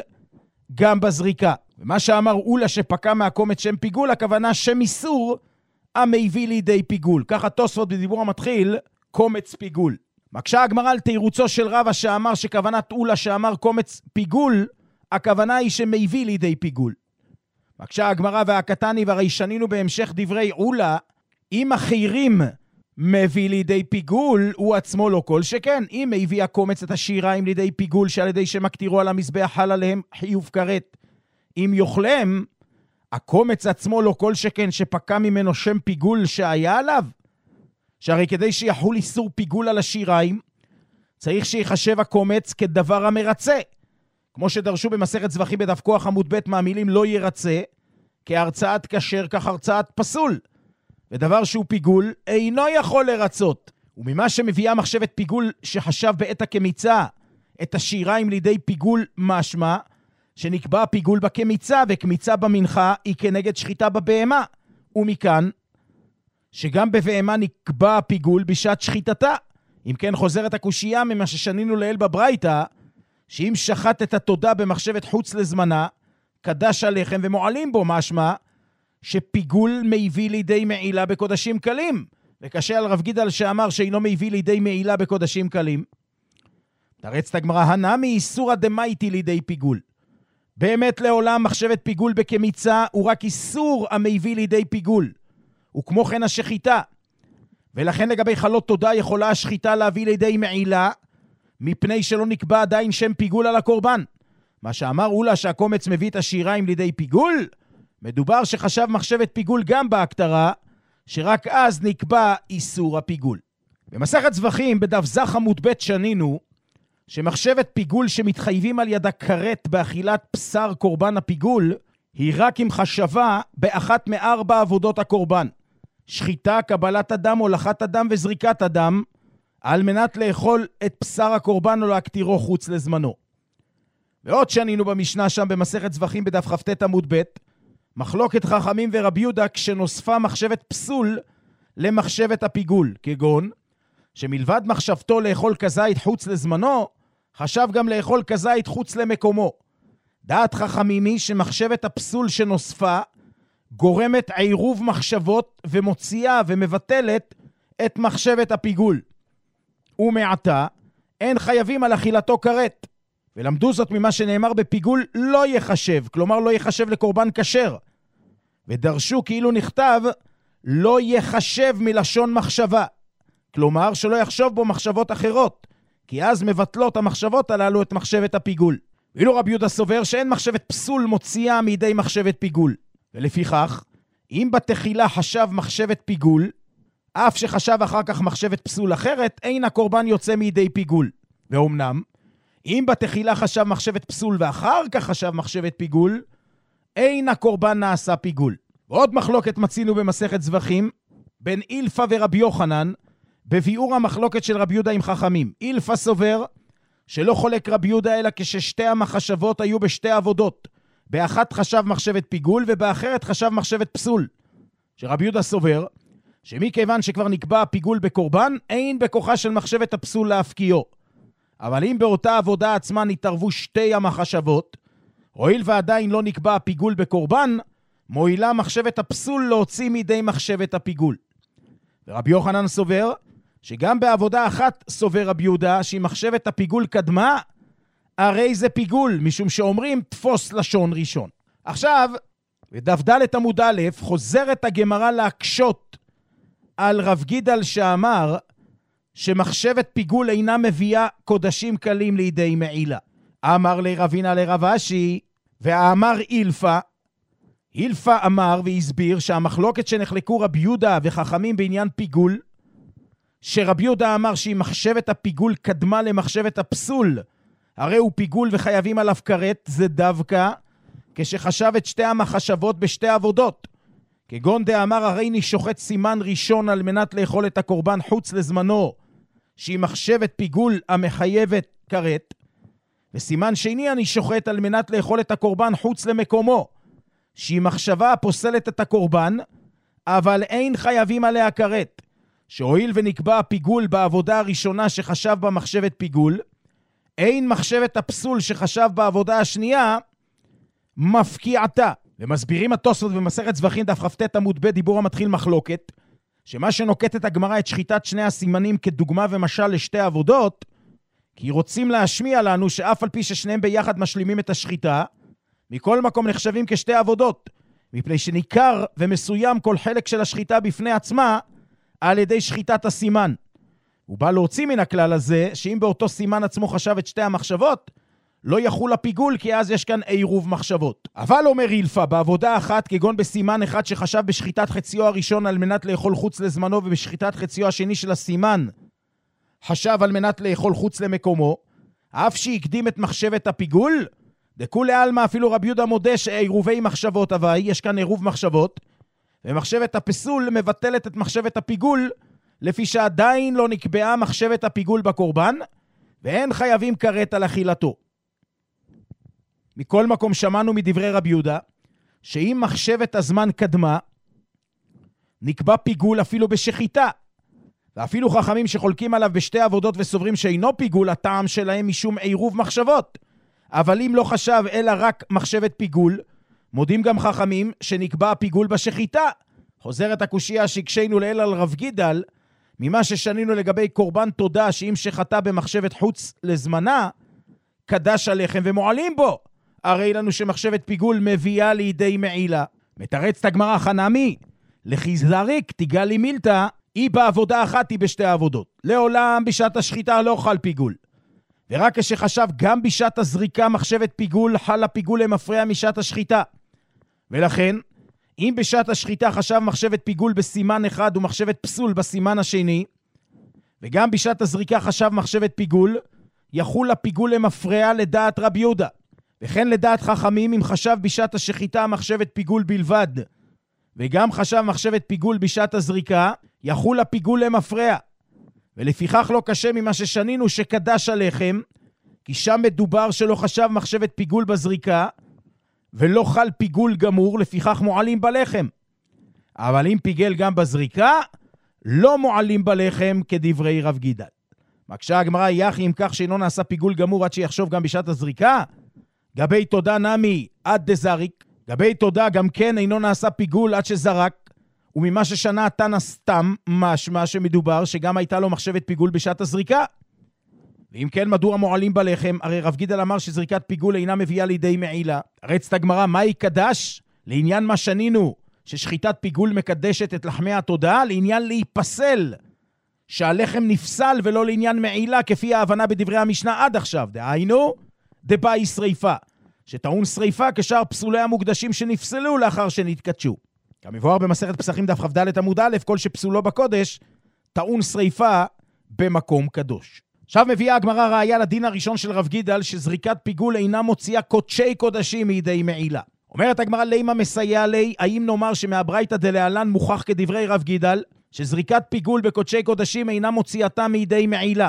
גם בזריקה. ומה שאמר אולה שפקע מהקומץ שם פיגול, הכוונה שם איסור המביא לידי פיגול. ככה תוספות בדיבור המתחיל, קומץ פיגול. מקשה הגמרא על תירוצו של רבא שאמר שכוונת אולה שאמר קומץ פיגול, הכוונה היא שמביא לידי פיגול. מקשה הגמרא והקטני, והרי שנינו בהמשך דברי אולה, אם החירים מביא לידי פיגול, הוא עצמו לא כל שכן. אם הביא הקומץ את השיריים לידי פיגול, שעל ידי שמקטירו על המזבח חל עליהם חיוב כרת, אם יאכלם, הקומץ עצמו לא כל שכן שפקע ממנו שם פיגול שהיה עליו. שהרי כדי שיחול איסור פיגול על השיריים, צריך שיחשב הקומץ כדבר המרצה. כמו שדרשו במסכת זבחים בדף כוח עמוד ב' מהמילים לא ירצה, כהרצאת כשר כך הרצאת פסול. ודבר שהוא פיגול אינו יכול לרצות. וממה שמביאה מחשבת פיגול שחשב בעת הקמיצה את השיריים לידי פיגול משמע, שנקבע פיגול בקמיצה וקמיצה במנחה היא כנגד שחיטה בבהמה. ומכאן שגם בבהמה נקבע פיגול בשעת שחיטתה. אם כן חוזרת הקושייה ממה ששנינו לאל בברייתא, שאם שחט את התודה במחשבת חוץ לזמנה, קדש הלחם ומועלים בו, משמע שפיגול מביא לידי מעילה בקודשים קלים. וקשה על רב גידל שאמר שאינו מביא לידי מעילה בקודשים קלים. תרצת הגמרא, הנמי איסורא דמייטי לידי פיגול. באמת לעולם מחשבת פיגול בקמיצה הוא רק איסור המביא לידי פיגול. וכמו כן השחיטה. ולכן לגבי חלות תודה יכולה השחיטה להביא לידי מעילה, מפני שלא נקבע עדיין שם פיגול על הקורבן. מה שאמר אולה שהקומץ מביא את השיריים לידי פיגול, מדובר שחשב מחשבת פיגול גם בהקטרה, שרק אז נקבע איסור הפיגול. במסכת זבחים בדף זך עמוד ב' שנינו, שמחשבת פיגול שמתחייבים על ידה כרת באכילת בשר קורבן הפיגול, היא רק עם חשבה באחת מארבע עבודות הקורבן. שחיטה, קבלת אדם, הולכת אדם וזריקת אדם, על מנת לאכול את בשר הקורבן או להקטירו חוץ לזמנו. ועוד שנינו במשנה שם במסכת זבחים בדף כ"ט עמוד ב', מחלוקת חכמים ורבי יהודה כשנוספה מחשבת פסול למחשבת הפיגול, כגון שמלבד מחשבתו לאכול כזית חוץ לזמנו, חשב גם לאכול כזית חוץ למקומו. דעת חכמים היא שמחשבת הפסול שנוספה גורמת עירוב מחשבות ומוציאה ומבטלת את מחשבת הפיגול. ומעתה אין חייבים על אכילתו כרת. ולמדו זאת ממה שנאמר בפיגול לא יחשב, כלומר לא יחשב לקורבן כשר. ודרשו כאילו נכתב לא יחשב מלשון מחשבה, כלומר שלא יחשוב בו מחשבות אחרות, כי אז מבטלות המחשבות הללו את מחשבת הפיגול. ואילו רבי יהודה סובר שאין מחשבת פסול מוציאה מידי מחשבת פיגול. ולפיכך, אם בתחילה חשב מחשבת פיגול, אף שחשב אחר כך מחשבת פסול אחרת, אין הקורבן יוצא מידי פיגול. ואומנם, אם בתחילה חשב מחשבת פסול ואחר כך חשב מחשבת פיגול, אין הקורבן נעשה פיגול. ועוד מחלוקת מצינו במסכת זבחים, בין אילפה ורבי יוחנן, בביאור המחלוקת של רבי יהודה עם חכמים. אילפה סובר שלא חולק רבי יהודה אלא כששתי המחשבות היו בשתי עבודות. באחת חשב מחשבת פיגול ובאחרת חשב מחשבת פסול. שרבי יהודה סובר שמכיוון שכבר נקבע פיגול בקורבן, אין בכוחה של מחשבת הפסול להפקיעו. אבל אם באותה עבודה עצמה נתערבו שתי המחשבות, הואיל ועדיין לא נקבע פיגול בקורבן, מועילה מחשבת הפסול להוציא מידי מחשבת הפיגול. ורבי יוחנן סובר שגם בעבודה אחת סובר רבי יהודה שהיא מחשבת הפיגול קדמה, הרי זה פיגול, משום שאומרים תפוס לשון ראשון. עכשיו, בדף ד' עמוד א', חוזרת הגמרא להקשות על רב גידל שאמר שמחשבת פיגול אינה מביאה קודשים קלים לידי מעילה. אמר לרבינה לרב אשי, ואמר אילפה, אילפה אמר והסביר שהמחלוקת שנחלקו רבי יהודה וחכמים בעניין פיגול, שרבי יהודה אמר שהיא מחשבת הפיגול קדמה למחשבת הפסול, הרי הוא פיגול וחייבים עליו כרת, זה דווקא כשחשב את שתי המחשבות בשתי עבודות. כגון דאמר הרי אני שוחט סימן ראשון על מנת לאכול את הקורבן חוץ לזמנו, שהיא מחשבת פיגול המחייבת כרת, וסימן שני אני שוחט על מנת לאכול את הקורבן חוץ למקומו, שהיא מחשבה פוסלת את הקורבן, אבל אין חייבים עליה כרת, שהואיל ונקבע הפיגול בעבודה הראשונה שחשב בה מחשבת פיגול, אין מחשבת הפסול שחשב בעבודה השנייה מפקיעתה. ומסבירים התוספות במסכת זבחים דף כ"ט עמוד ב' דיבור המתחיל מחלוקת, שמה שנוקטת הגמרא את שחיטת שני הסימנים כדוגמה ומשל לשתי עבודות, כי רוצים להשמיע לנו שאף על פי ששניהם ביחד משלימים את השחיטה, מכל מקום נחשבים כשתי עבודות, מפני שניכר ומסוים כל חלק של השחיטה בפני עצמה על ידי שחיטת הסימן. הוא בא להוציא מן הכלל הזה שאם באותו סימן עצמו חשב את שתי המחשבות, לא יחול הפיגול, כי אז יש כאן עירוב מחשבות. אבל אומר אילפה, בעבודה אחת, כגון בסימן אחד שחשב בשחיטת חציו הראשון על מנת לאכול חוץ לזמנו, ובשחיטת חציו השני של הסימן חשב על מנת לאכול חוץ למקומו, אף שהקדים את מחשבת הפיגול, דכולי עלמא אפילו רבי יהודה מודה שעירובי מחשבות, אבל יש כאן עירוב מחשבות, ומחשבת הפסול מבטלת את מחשבת הפיגול, לפי שעדיין לא נקבעה מחשבת הפיגול בקורבן, ואין חייבים כרת על אכילתו. מכל מקום שמענו מדברי רבי יהודה, שאם מחשבת הזמן קדמה, נקבע פיגול אפילו בשחיטה, ואפילו חכמים שחולקים עליו בשתי עבודות וסוברים שאינו פיגול, הטעם שלהם משום עירוב מחשבות. אבל אם לא חשב אלא רק מחשבת פיגול, מודים גם חכמים שנקבע פיגול בשחיטה. חוזרת הקושיה שהקשינו לאל על רב גידל, ממה ששנינו לגבי קורבן תודה שאם שחטא במחשבת חוץ לזמנה, קדש הלחם ומועלים בו. הרי לנו שמחשבת פיגול מביאה לידי מעילה. מתרצת הגמרא חנמי, לחיזריק תיגלי מילתא, היא בעבודה אחת היא בשתי עבודות. לעולם בשעת השחיטה לא חל פיגול. ורק כשחשב גם בשעת הזריקה מחשבת פיגול, חל הפיגול למפרע משעת השחיטה. ולכן, אם בשעת השחיטה חשב מחשבת פיגול בסימן אחד ומחשבת פסול בסימן השני, וגם בשעת הזריקה חשב מחשבת פיגול, יחול הפיגול למפרע לדעת רבי יהודה. וכן לדעת חכמים אם חשב בשעת השחיטה מחשבת פיגול בלבד, וגם חשב מחשבת פיגול בשעת הזריקה, יחול הפיגול למפרע. ולפיכך לא קשה ממה ששנינו שקדש הלחם, כי שם מדובר שלא חשב מחשבת פיגול בזריקה, ולא חל פיגול גמור, לפיכך מועלים בלחם. אבל אם פיגל גם בזריקה, לא מועלים בלחם כדברי רב גידל. מקשה הגמרא, יחי אם כך שאינו נעשה פיגול גמור עד שיחשוב גם בשעת הזריקה, גבי תודה נמי עד דזריק, גבי תודה גם כן אינו נעשה פיגול עד שזרק, וממה ששנה תנא סתם משמע שמדובר שגם הייתה לו מחשבת פיגול בשעת הזריקה. ואם כן, מדוע מועלים בלחם? הרי רב גידל אמר שזריקת פיגול אינה מביאה לידי מעילה. הרצת הגמרא, מה יקדש? לעניין מה שנינו, ששחיטת פיגול מקדשת את לחמי התודעה, לעניין להיפסל, שהלחם נפסל ולא לעניין מעילה, כפי ההבנה בדברי המשנה עד עכשיו. דהיינו, דבאי שריפה, שטעון שריפה כשאר פסולי המוקדשים שנפסלו לאחר שנתקדשו. כמבואר במסכת פסחים דף כ"ד עמוד א', כל שפסולו בקודש, טעון שריפה במקום קדוש. עכשיו מביאה הגמרא ראיה לדין הראשון של רב גידל, שזריקת פיגול אינה מוציאה קודשי קודשים מידי מעילה. אומרת הגמרא, לימה מסייע לי, האם נאמר שמהברייתא דלהלן מוכח כדברי רב גידל, שזריקת פיגול בקודשי קודשים אינה מוציאתה מידי מעילה.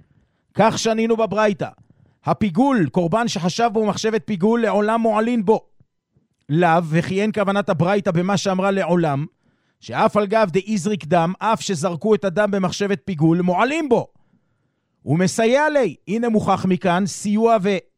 כך שנינו בברייתא. הפיגול, קורבן שחשב בו מחשבת פיגול, לעולם מועלין בו. לאו, וכי אין כוונת הברייתא במה שאמרה לעולם, שאף על גב דאיזריק דם, אף שזרקו את הדם במחשבת פיגול, מועלים בו. הוא מסייע לי. הנה מוכח מכאן סיוע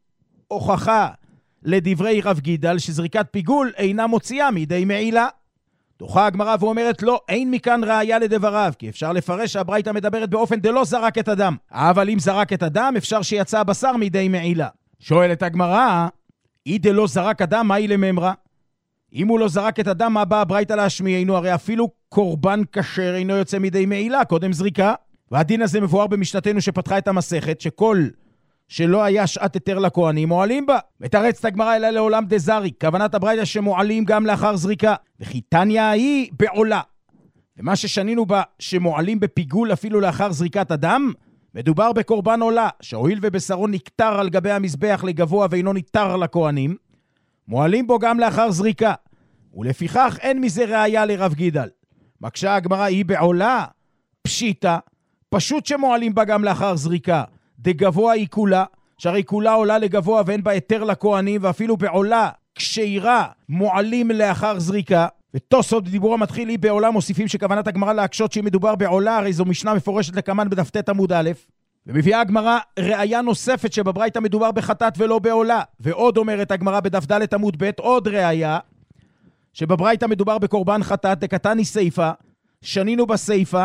והוכחה לדברי רב גידל, שזריקת פיגול אינה מוציאה מידי מעילה. דוחה הגמרא ואומרת לא, אין מכאן ראיה לדבריו, כי אפשר לפרש שהברייתא מדברת באופן דלא זרק את הדם. אבל אם זרק את הדם, אפשר שיצא הבשר מידי מעילה. שואלת הגמרא, אי דלא זרק הדם, מה היא לממרה? אם הוא לא זרק את הדם, מה בא הברייתא להשמיענו? הרי אפילו קורבן כשר אינו יוצא מידי מעילה, קודם זריקה. והדין הזה מבואר במשנתנו שפתחה את המסכת, שכל שלא היה שעת היתר לכהנים מועלים בה. מתרצת הגמרא אלא לעולם דזריק, כוונת הברייתא שמועלים גם לאחר זריקה, וכי תניא היא בעולה. ומה ששנינו בה שמועלים בפיגול אפילו לאחר זריקת הדם, מדובר בקורבן עולה, שהואיל ובשרו נקטר על גבי המזבח לגבוה ואינו ניתר לכהנים, מועלים בו גם לאחר זריקה, ולפיכך אין מזה ראיה לרב גידל. מקשה הגמרא, היא בעולה פשיטה, פשוט שמועלים בה גם לאחר זריקה, דגבוה היא כולה, שהרי כולה עולה לגבוה ואין בה היתר לכהנים, ואפילו בעולה כשאירה מועלים לאחר זריקה. ותוספות בדיבור המתחיל, היא בעולה מוסיפים שכוונת הגמרא להקשות שהיא מדובר בעולה, הרי זו משנה מפורשת לקמן בדף ט' עמוד א', ומביאה הגמרא ראיה נוספת שבברייתא מדובר בחטאת ולא בעולה. ועוד אומרת הגמרא בדף ד' עמוד ב', עוד ראיה שבברייתא מדובר בקורבן חטאת, דקתני סייפה, שנינו בסייפה,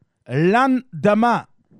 לן דמה,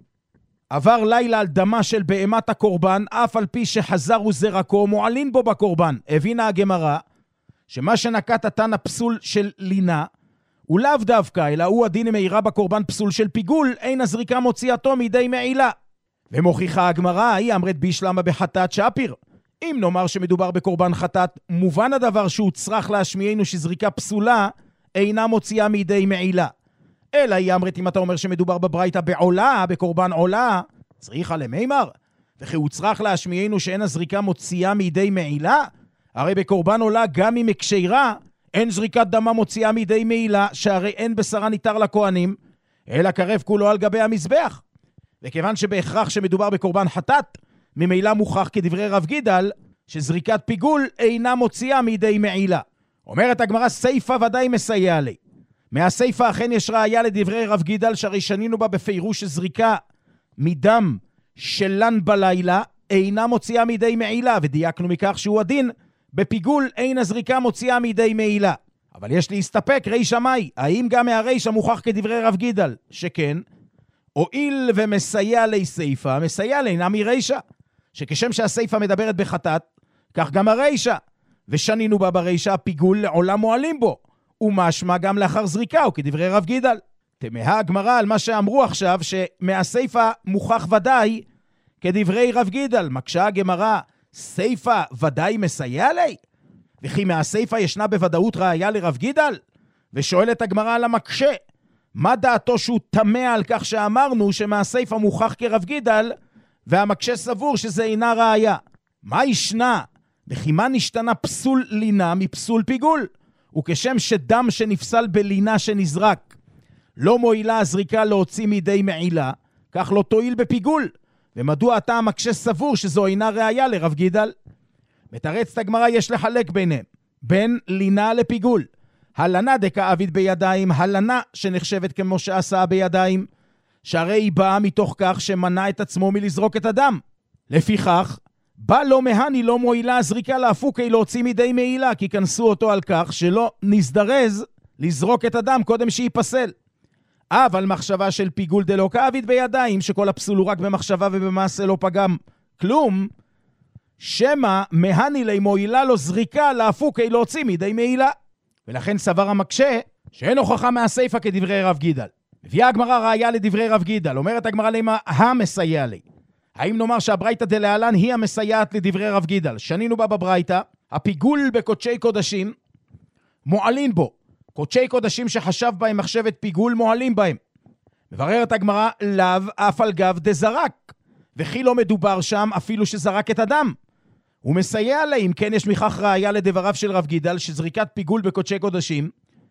עבר לילה על דמה של בהמת הקורבן, אף על פי שחזר וזרקו, מועלין בו בקורבן. הבינה הגמרא שמה שנקט התנא פסול של לינה, הוא לאו דווקא, אלא הוא הדין מאירה בקורבן פסול של פיגול, אין הזריקה מוציאתו מידי מעילה. ומוכיחה הגמרא, היא אמרת בישלמה בחטאת שפיר. אם נאמר שמדובר בקורבן חטאת, מובן הדבר שהוא צריך להשמיענו שזריקה פסולה אינה מוציאה מידי מעילה. אלא היא אמרת, אם אתה אומר שמדובר בברייתא בעולה, בקורבן עולה, צריכה למימר, וכי הוא צריך להשמיענו שאין הזריקה מוציאה מידי מעילה, הרי בקורבן עולה גם אם הקשירה, אין זריקת דמה מוציאה מידי מעילה, שהרי אין בשרה ניתר לכהנים, אלא קרב כולו על גבי המזבח. וכיוון שבהכרח שמדובר בקורבן חטאת, ממילא מוכח כדברי רב גידל, שזריקת פיגול אינה מוציאה מידי מעילה. אומרת הגמרא, סייפה ודאי מסייע לי. מהסייפה אכן יש ראיה לדברי רב גידל, שהרי שנינו בה בפירוש שזריקה מדם שלן בלילה, אינה מוציאה מידי מעילה, ודייקנו מכך שהוא הדין, בפיגול אין הזריקה מוציאה מידי מעילה. אבל יש להסתפק רישא מאי, האם גם מהרישא מוכח כדברי רב גידל? שכן, הואיל ומסייע לי סייפה, מסייע לינה מרישא, שכשם שהסייפה מדברת בחטאת, כך גם הרישא, ושנינו בה ברישא, הפיגול לעולם מועלים בו, ומשמע גם לאחר זריקה, וכדברי רב גידל. תמהה הגמרא על מה שאמרו עכשיו, שמהסייפה מוכח ודאי כדברי רב גידל. מקשה הגמרא, סייפה ודאי מסייע לי? וכי מהסייפה ישנה בוודאות ראיה לרב גידל? ושואלת הגמרא על המקשה, מה דעתו שהוא תמה על כך שאמרנו שמהסייפה מוכח כרב גידל, והמקשה סבור שזה אינה ראיה? מה ישנה? וכי מה נשתנה פסול לינה מפסול פיגול? וכשם שדם שנפסל בלינה שנזרק, לא מועילה הזריקה להוציא מידי מעילה, כך לא תועיל בפיגול. ומדוע אתה המקשה סבור שזו אינה ראיה לרב גידל? מתרצת הגמרא יש לחלק ביניהם, בין לינה לפיגול. הלנה דקאביד בידיים, הלנה שנחשבת כמו שעשה בידיים, שהרי היא באה מתוך כך שמנע את עצמו מלזרוק את הדם. לפיכך, בא לא מהני לא מועילה הזריקה לאפוקי להוציא מידי מעילה, כי כנסו אותו על כך שלא נזדרז לזרוק את הדם קודם שיפסל. אבל מחשבה של פיגול דלא כאביד בידיים, שכל הפסול הוא רק במחשבה ובמעשה לא פגם כלום, שמה מהני לי מועילה לו זריקה לאפוקי להוציא מידי מעילה. ולכן סבר המקשה שאין הוכחה מהסייפה כדברי רב גידל. מביאה הגמרא ראיה לדברי רב גידל, אומרת הגמרא למה המסייע לי. האם נאמר שהברייתא דלהלן היא המסייעת לדברי רב גידל? שנינו בה בברייתא, הפיגול בקודשי קודשים מועלין בו. קודשי קודשים שחשב בהם מחשבת פיגול מועלים בהם. מבררת הגמרא, לאו אף על גב דזרק, וכי לא מדובר שם אפילו שזרק את הדם. הוא מסייע לה, אם כן יש מכך ראיה לדבריו של רב גידל, שזריקת פיגול בקודשי קודשים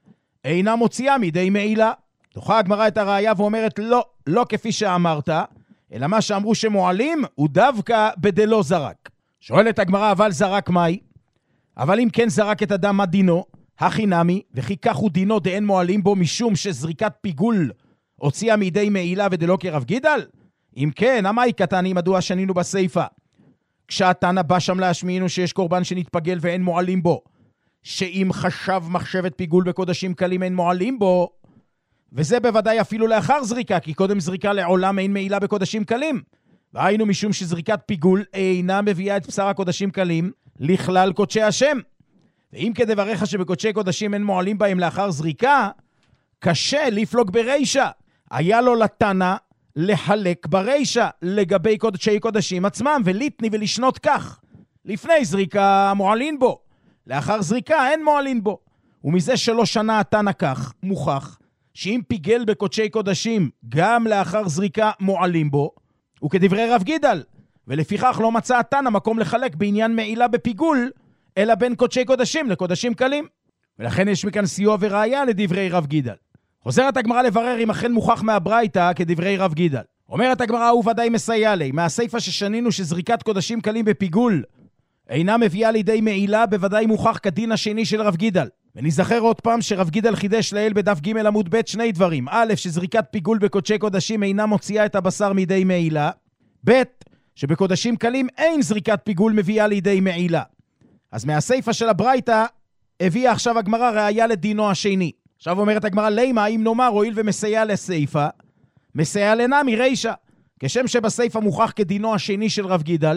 אינה מוציאה מידי מעילה. דוחה הגמרא את הראיה ואומרת, לא, לא כפי שאמרת, אלא מה שאמרו שמועלים הוא דווקא בדלא זרק. שואלת הגמרא, אבל זרק מהי? אבל אם כן זרק את הדם, מה דינו? הכי נמי, וכי כך הוא דינו דאין מועלים בו משום שזריקת פיגול הוציאה מידי מעילה ודלא כרב גידל? אם כן, המאי קטני, מדוע שנינו בסייפה? כשהתנא בא שם להשמיענו שיש קורבן שנתפגל ואין מועלים בו, שאם חשב מחשבת פיגול בקודשים קלים אין מועלים בו, וזה בוודאי אפילו לאחר זריקה, כי קודם זריקה לעולם אין מעילה בקודשים קלים. והיינו משום שזריקת פיגול אינה מביאה את בשר הקודשים קלים לכלל קודשי השם. ואם כדבריך שבקודשי קודשים אין מועלים בהם לאחר זריקה, קשה לפלוג ברישה. היה לו לתנא לחלק ברישה לגבי קודשי קודשים עצמם, וליתני ולשנות כך. לפני זריקה מועלין בו, לאחר זריקה אין מועלין בו. ומזה שלוש שנה התנא כך מוכח, שאם פיגל בקודשי קודשים גם לאחר זריקה מועלים בו, הוא כדברי רב גידל, ולפיכך לא מצא התנא מקום לחלק בעניין מעילה בפיגול, אלא בין קודשי קודשים לקודשים קלים. ולכן יש מכאן סיוע וראיה לדברי רב גידל. חוזרת הגמרא לברר אם אכן מוכח מהברייתא כדברי רב גידל. אומרת הגמרא, הוא ודאי מסייע לי, מהסייפה ששנינו שזריקת קודשים קלים בפיגול אינה מביאה לידי מעילה, בוודאי מוכח כדין השני של רב גידל. ונזכר עוד פעם שרב גידל חידש לאל בדף ג' עמוד ב' שני דברים. א', שזריקת פיגול בקודשי קודשים אינה מוציאה את הבשר מידי מעילה. ב', שבקודשים קלים אין זריקת פיגול מביאה לידי מעילה. אז מהסייפה של הברייתא הביאה עכשיו הגמרא ראיה לדינו השני. עכשיו אומרת הגמרא, לימה, אם נאמר הואיל ומסייע לסייפה, מסייע לנמי רישה. כשם שבסייפה מוכח כדינו השני של רב גידל,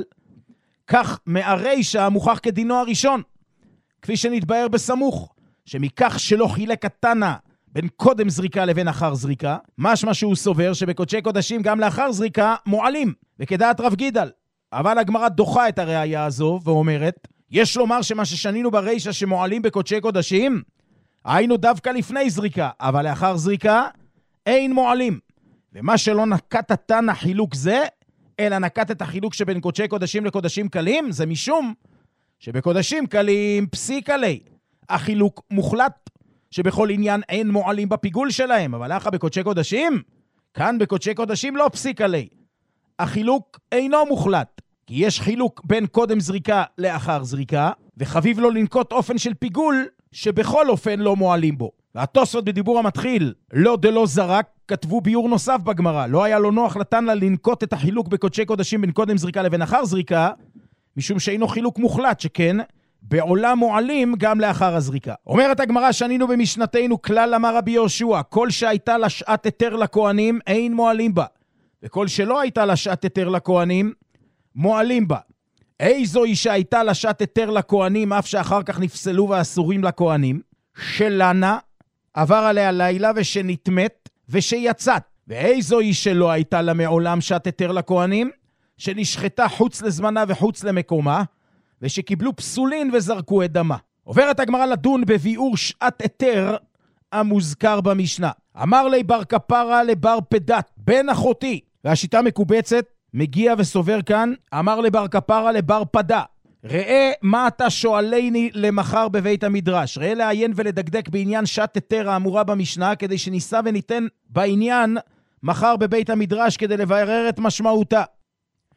כך מהרישה מוכח כדינו הראשון. כפי שנתבהר בסמוך, שמכך שלא חילק התנא בין קודם זריקה לבין אחר זריקה, משמע שהוא סובר שבקודשי קודשים גם לאחר זריקה מועלים, וכדעת רב גידל. אבל הגמרא דוחה את הראיה הזו ואומרת, יש לומר שמה ששנינו ברישה שמועלים בקודשי קודשים, היינו דווקא לפני זריקה, אבל לאחר זריקה אין מועלים. ומה שלא נקט התנא חילוק זה, אלא נקט את החילוק שבין קודשי קודשים לקודשים קלים, זה משום שבקודשים קלים פסיק עלי. החילוק מוחלט, שבכל עניין אין מועלים בפיגול שלהם, אבל אחר בקודשי קודשים, כאן בקודשי קודשים לא פסיק עלי. החילוק אינו מוחלט, כי יש חילוק בין קודם זריקה לאחר זריקה, וחביב לו לנקוט אופן של פיגול, שבכל אופן לא מועלים בו. והתוספות בדיבור המתחיל, לא דלא זרק, כתבו ביור נוסף בגמרא, לא היה לו נוח לתנא לנקוט את החילוק בקודשי קודשים בין קודם זריקה לבין אחר זריקה, משום שאינו חילוק מוחלט, שכן בעולם מועלים גם לאחר הזריקה. אומרת הגמרא, שנינו במשנתנו כלל אמר רבי יהושע, כל שהייתה לה שעת היתר לכהנים אין מועלים בה, וכל שלא הייתה לה שעת היתר לכהנים מועלים בה. איזו היא שהייתה לה שעת היתר לכהנים אף שאחר כך נפסלו ואסורים לכהנים, שלנה עבר עליה לילה ושנתמת ושיצאת. ואיזו היא שלא הייתה לה מעולם שעת היתר לכהנים, שנשחטה חוץ לזמנה וחוץ למקומה, ושקיבלו פסולין וזרקו את דמה. עוברת הגמרא לדון בביאור שעת היתר המוזכר במשנה. אמר לי בר כפרה לבר פדת, בן אחותי, והשיטה מקובצת, מגיע וסובר כאן, אמר לבר כפרה לבר פדה, ראה מה אתה שואלני למחר בבית המדרש, ראה לעיין ולדקדק בעניין שעת היתר האמורה במשנה, כדי שניסה וניתן בעניין מחר בבית המדרש כדי לברר את משמעותה.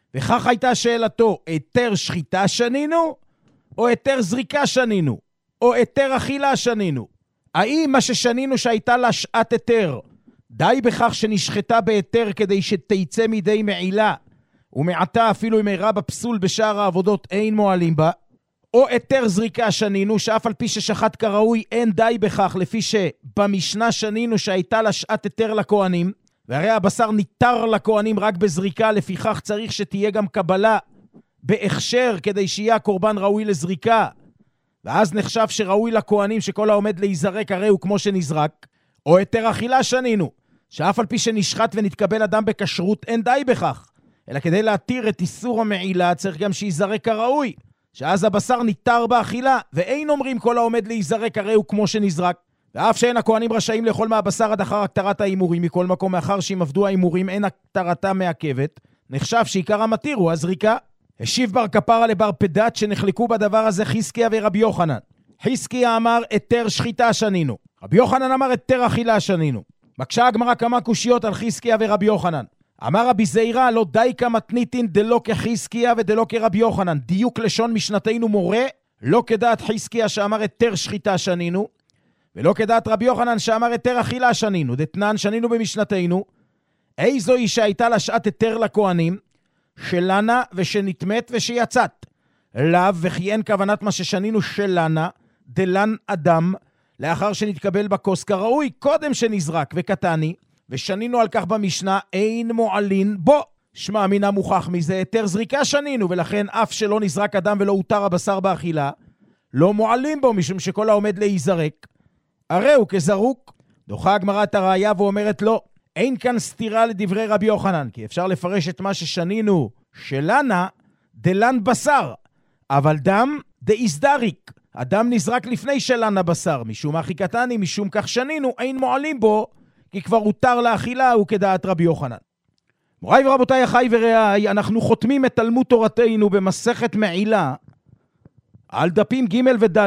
וכך הייתה שאלתו, היתר שחיטה שנינו, או היתר זריקה שנינו, או היתר אכילה שנינו? האם מה ששנינו שהייתה לה שעת היתר, די בכך שנשחטה בהיתר כדי שתיצא מידי מעילה, ומעתה אפילו אם אירע בפסול בשאר העבודות אין מועלים בה, או היתר זריקה שנינו, שאף על פי ששחט כראוי אין די בכך, לפי שבמשנה שנינו שהייתה לה שעת היתר לכהנים, והרי הבשר ניתר לכהנים רק בזריקה, לפיכך צריך שתהיה גם קבלה בהכשר כדי שיהיה הקורבן ראוי לזריקה, ואז נחשב שראוי לכהנים שכל העומד להיזרק הרי הוא כמו שנזרק, או היתר אכילה שנינו, שאף על פי שנשחט ונתקבל אדם בכשרות אין די בכך, אלא כדי להתיר את איסור המעילה צריך גם שיזרק כראוי, שאז הבשר ניתר באכילה, ואין אומרים כל העומד להיזרק הרי הוא כמו שנזרק. ואף שאין הכהנים רשאים לאכול מהבשר עד אחר הקטרת האימורים, מכל מקום מאחר שאם עבדו האימורים אין הקטרתה מעכבת, נחשב שעיקר המתיר הוא הזריקה. השיב בר כפרה לבר פדת שנחלקו בדבר הזה חזקיה ורבי יוחנן. חזקיה אמר היתר שחיטה שנינו, רבי יוחנן אמר היתר אכילה שנינו. בקשה הגמרא כמה קושיות על חזקיה ורבי יוחנן. אמר רבי זעירא לא די כמתניתין דלא כחזקיה ודלא כרבי יוחנן. דיוק לשון משנתנו מורה, לא כדעת חזקיה שאמר היתר שחיטה שנינו, ולא כדעת רבי יוחנן שאמר היתר אכילה שנינו. דתנן שנינו במשנתנו, איזו היא שהייתה לה שעת היתר לכהנים, שלנה ושנתמת ושיצאת. לאו וכי אין כוונת מה ששנינו שלנה, דלן אדם, לאחר שנתקבל בכוס כראוי, קודם שנזרק וקטני, ושנינו על כך במשנה, אין מועלין בו. שמע מינה מוכח מזה, היתר זריקה שנינו, ולכן אף שלא נזרק אדם ולא הותר הבשר באכילה, לא מועלים בו, משום שכל העומד להיזרק, הרי הוא כזרוק. דוחה הגמרא את הראיה ואומרת לא, אין כאן סתירה לדברי רבי יוחנן, כי אפשר לפרש את מה ששנינו שלנה דלן בשר, אבל דם דאיסדריק. אדם נזרק לפני שלנה בשר, משום אחי קטני, משום כך שנינו, אין מועלים בו, כי כבר הותר לאכילה, הוא כדעת רבי יוחנן. מוריי ורבותיי, אחי ורעיי, אנחנו חותמים את תלמוד תורתנו במסכת מעילה, על דפים ג' וד',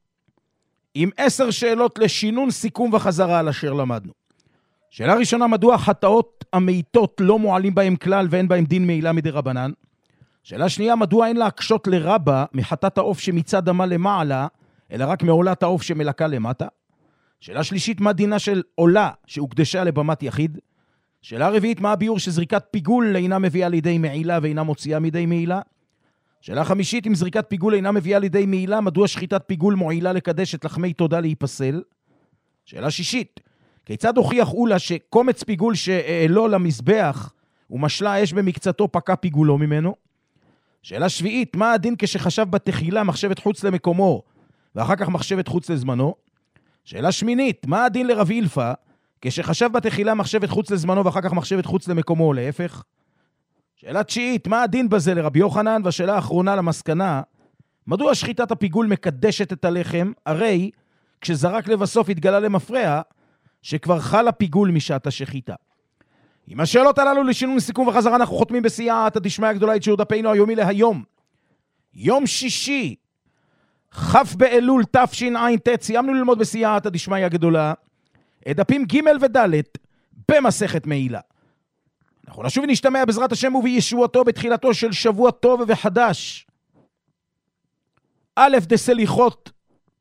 עם עשר שאלות לשינון, סיכום וחזרה על אשר למדנו. שאלה ראשונה, מדוע חטאות המעיטות לא מועלים בהם כלל ואין בהם דין מעילה מדי רבנן? שאלה שנייה, מדוע אין להקשות לרבה מחטאת העוף שמצד דמה למעלה, אלא רק מעולת העוף שמלקה למטה? שאלה שלישית, מה דינה של עולה שהוקדשה לבמת יחיד? שאלה רביעית, מה הביאור שזריקת פיגול אינה מביאה לידי מעילה ואינה מוציאה מידי מעילה? שאלה חמישית, אם זריקת פיגול אינה מביאה לידי מעילה, מדוע שחיטת פיגול מועילה לקדש את לחמי תודה להיפסל? שאלה שישית, כיצד הוכיח אולה שקומץ פיגול שאעלו למזבח ומשלה אש במקצתו פקע פיגולו ממנו? שאלה שביעית, מה הדין כשחשב בתחילה מחשבת חוץ למקומו ואחר כך מחשבת חוץ לזמנו? שאלה שמינית, מה הדין לרב אילפה כשחשב בתחילה מחשבת חוץ לזמנו ואחר כך מחשבת חוץ למקומו או להפך? שאלה תשיעית, מה הדין בזה לרבי יוחנן? והשאלה האחרונה למסקנה, מדוע שחיטת הפיגול מקדשת את הלחם? הרי כשזרק לבסוף התגלה למפרע שכבר חל הפיגול משעת השחיטה. עם השאלות הללו לשינון סיכום וחזרה אנחנו חותמים בסייעתא דשמיא הגדולה את שיעור דפנו היומי להיום. יום שישי, כ' באלול תשע"ט, סיימנו ללמוד בסייעתא דשמיא הגדולה את דפים ג' וד' במסכת מעילה. אנחנו נשוב ונשתמע בעזרת השם ובישועתו בתחילתו של שבוע טוב וחדש. א' דסליחות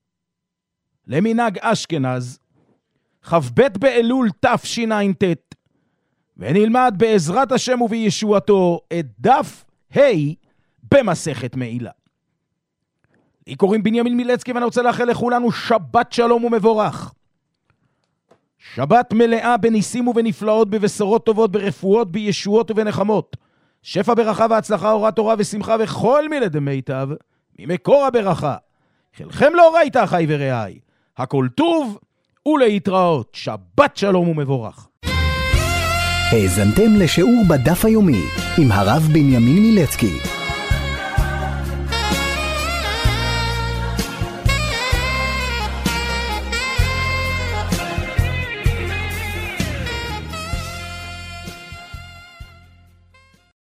למנהג אשכנז, כ"ב באלול תשע"ט, ונלמד בעזרת השם ובישועתו את דף ה' במסכת מעילה. לי קוראים בנימין מילצקי ואני רוצה לאחל לכולנו שבת שלום ומבורך. שבת מלאה בניסים ובנפלאות, בבשורות טובות, ברפואות, בישועות ובנחמות. שפע ברכה והצלחה, אורת תורה ושמחה וכל מיני דמיטב ממקור הברכה. חלכם לאורייתא אחי ורעיי. הכל טוב ולהתראות. שבת שלום ומבורך. האזנתם לשיעור בדף היומי עם הרב בנימין מילצקי.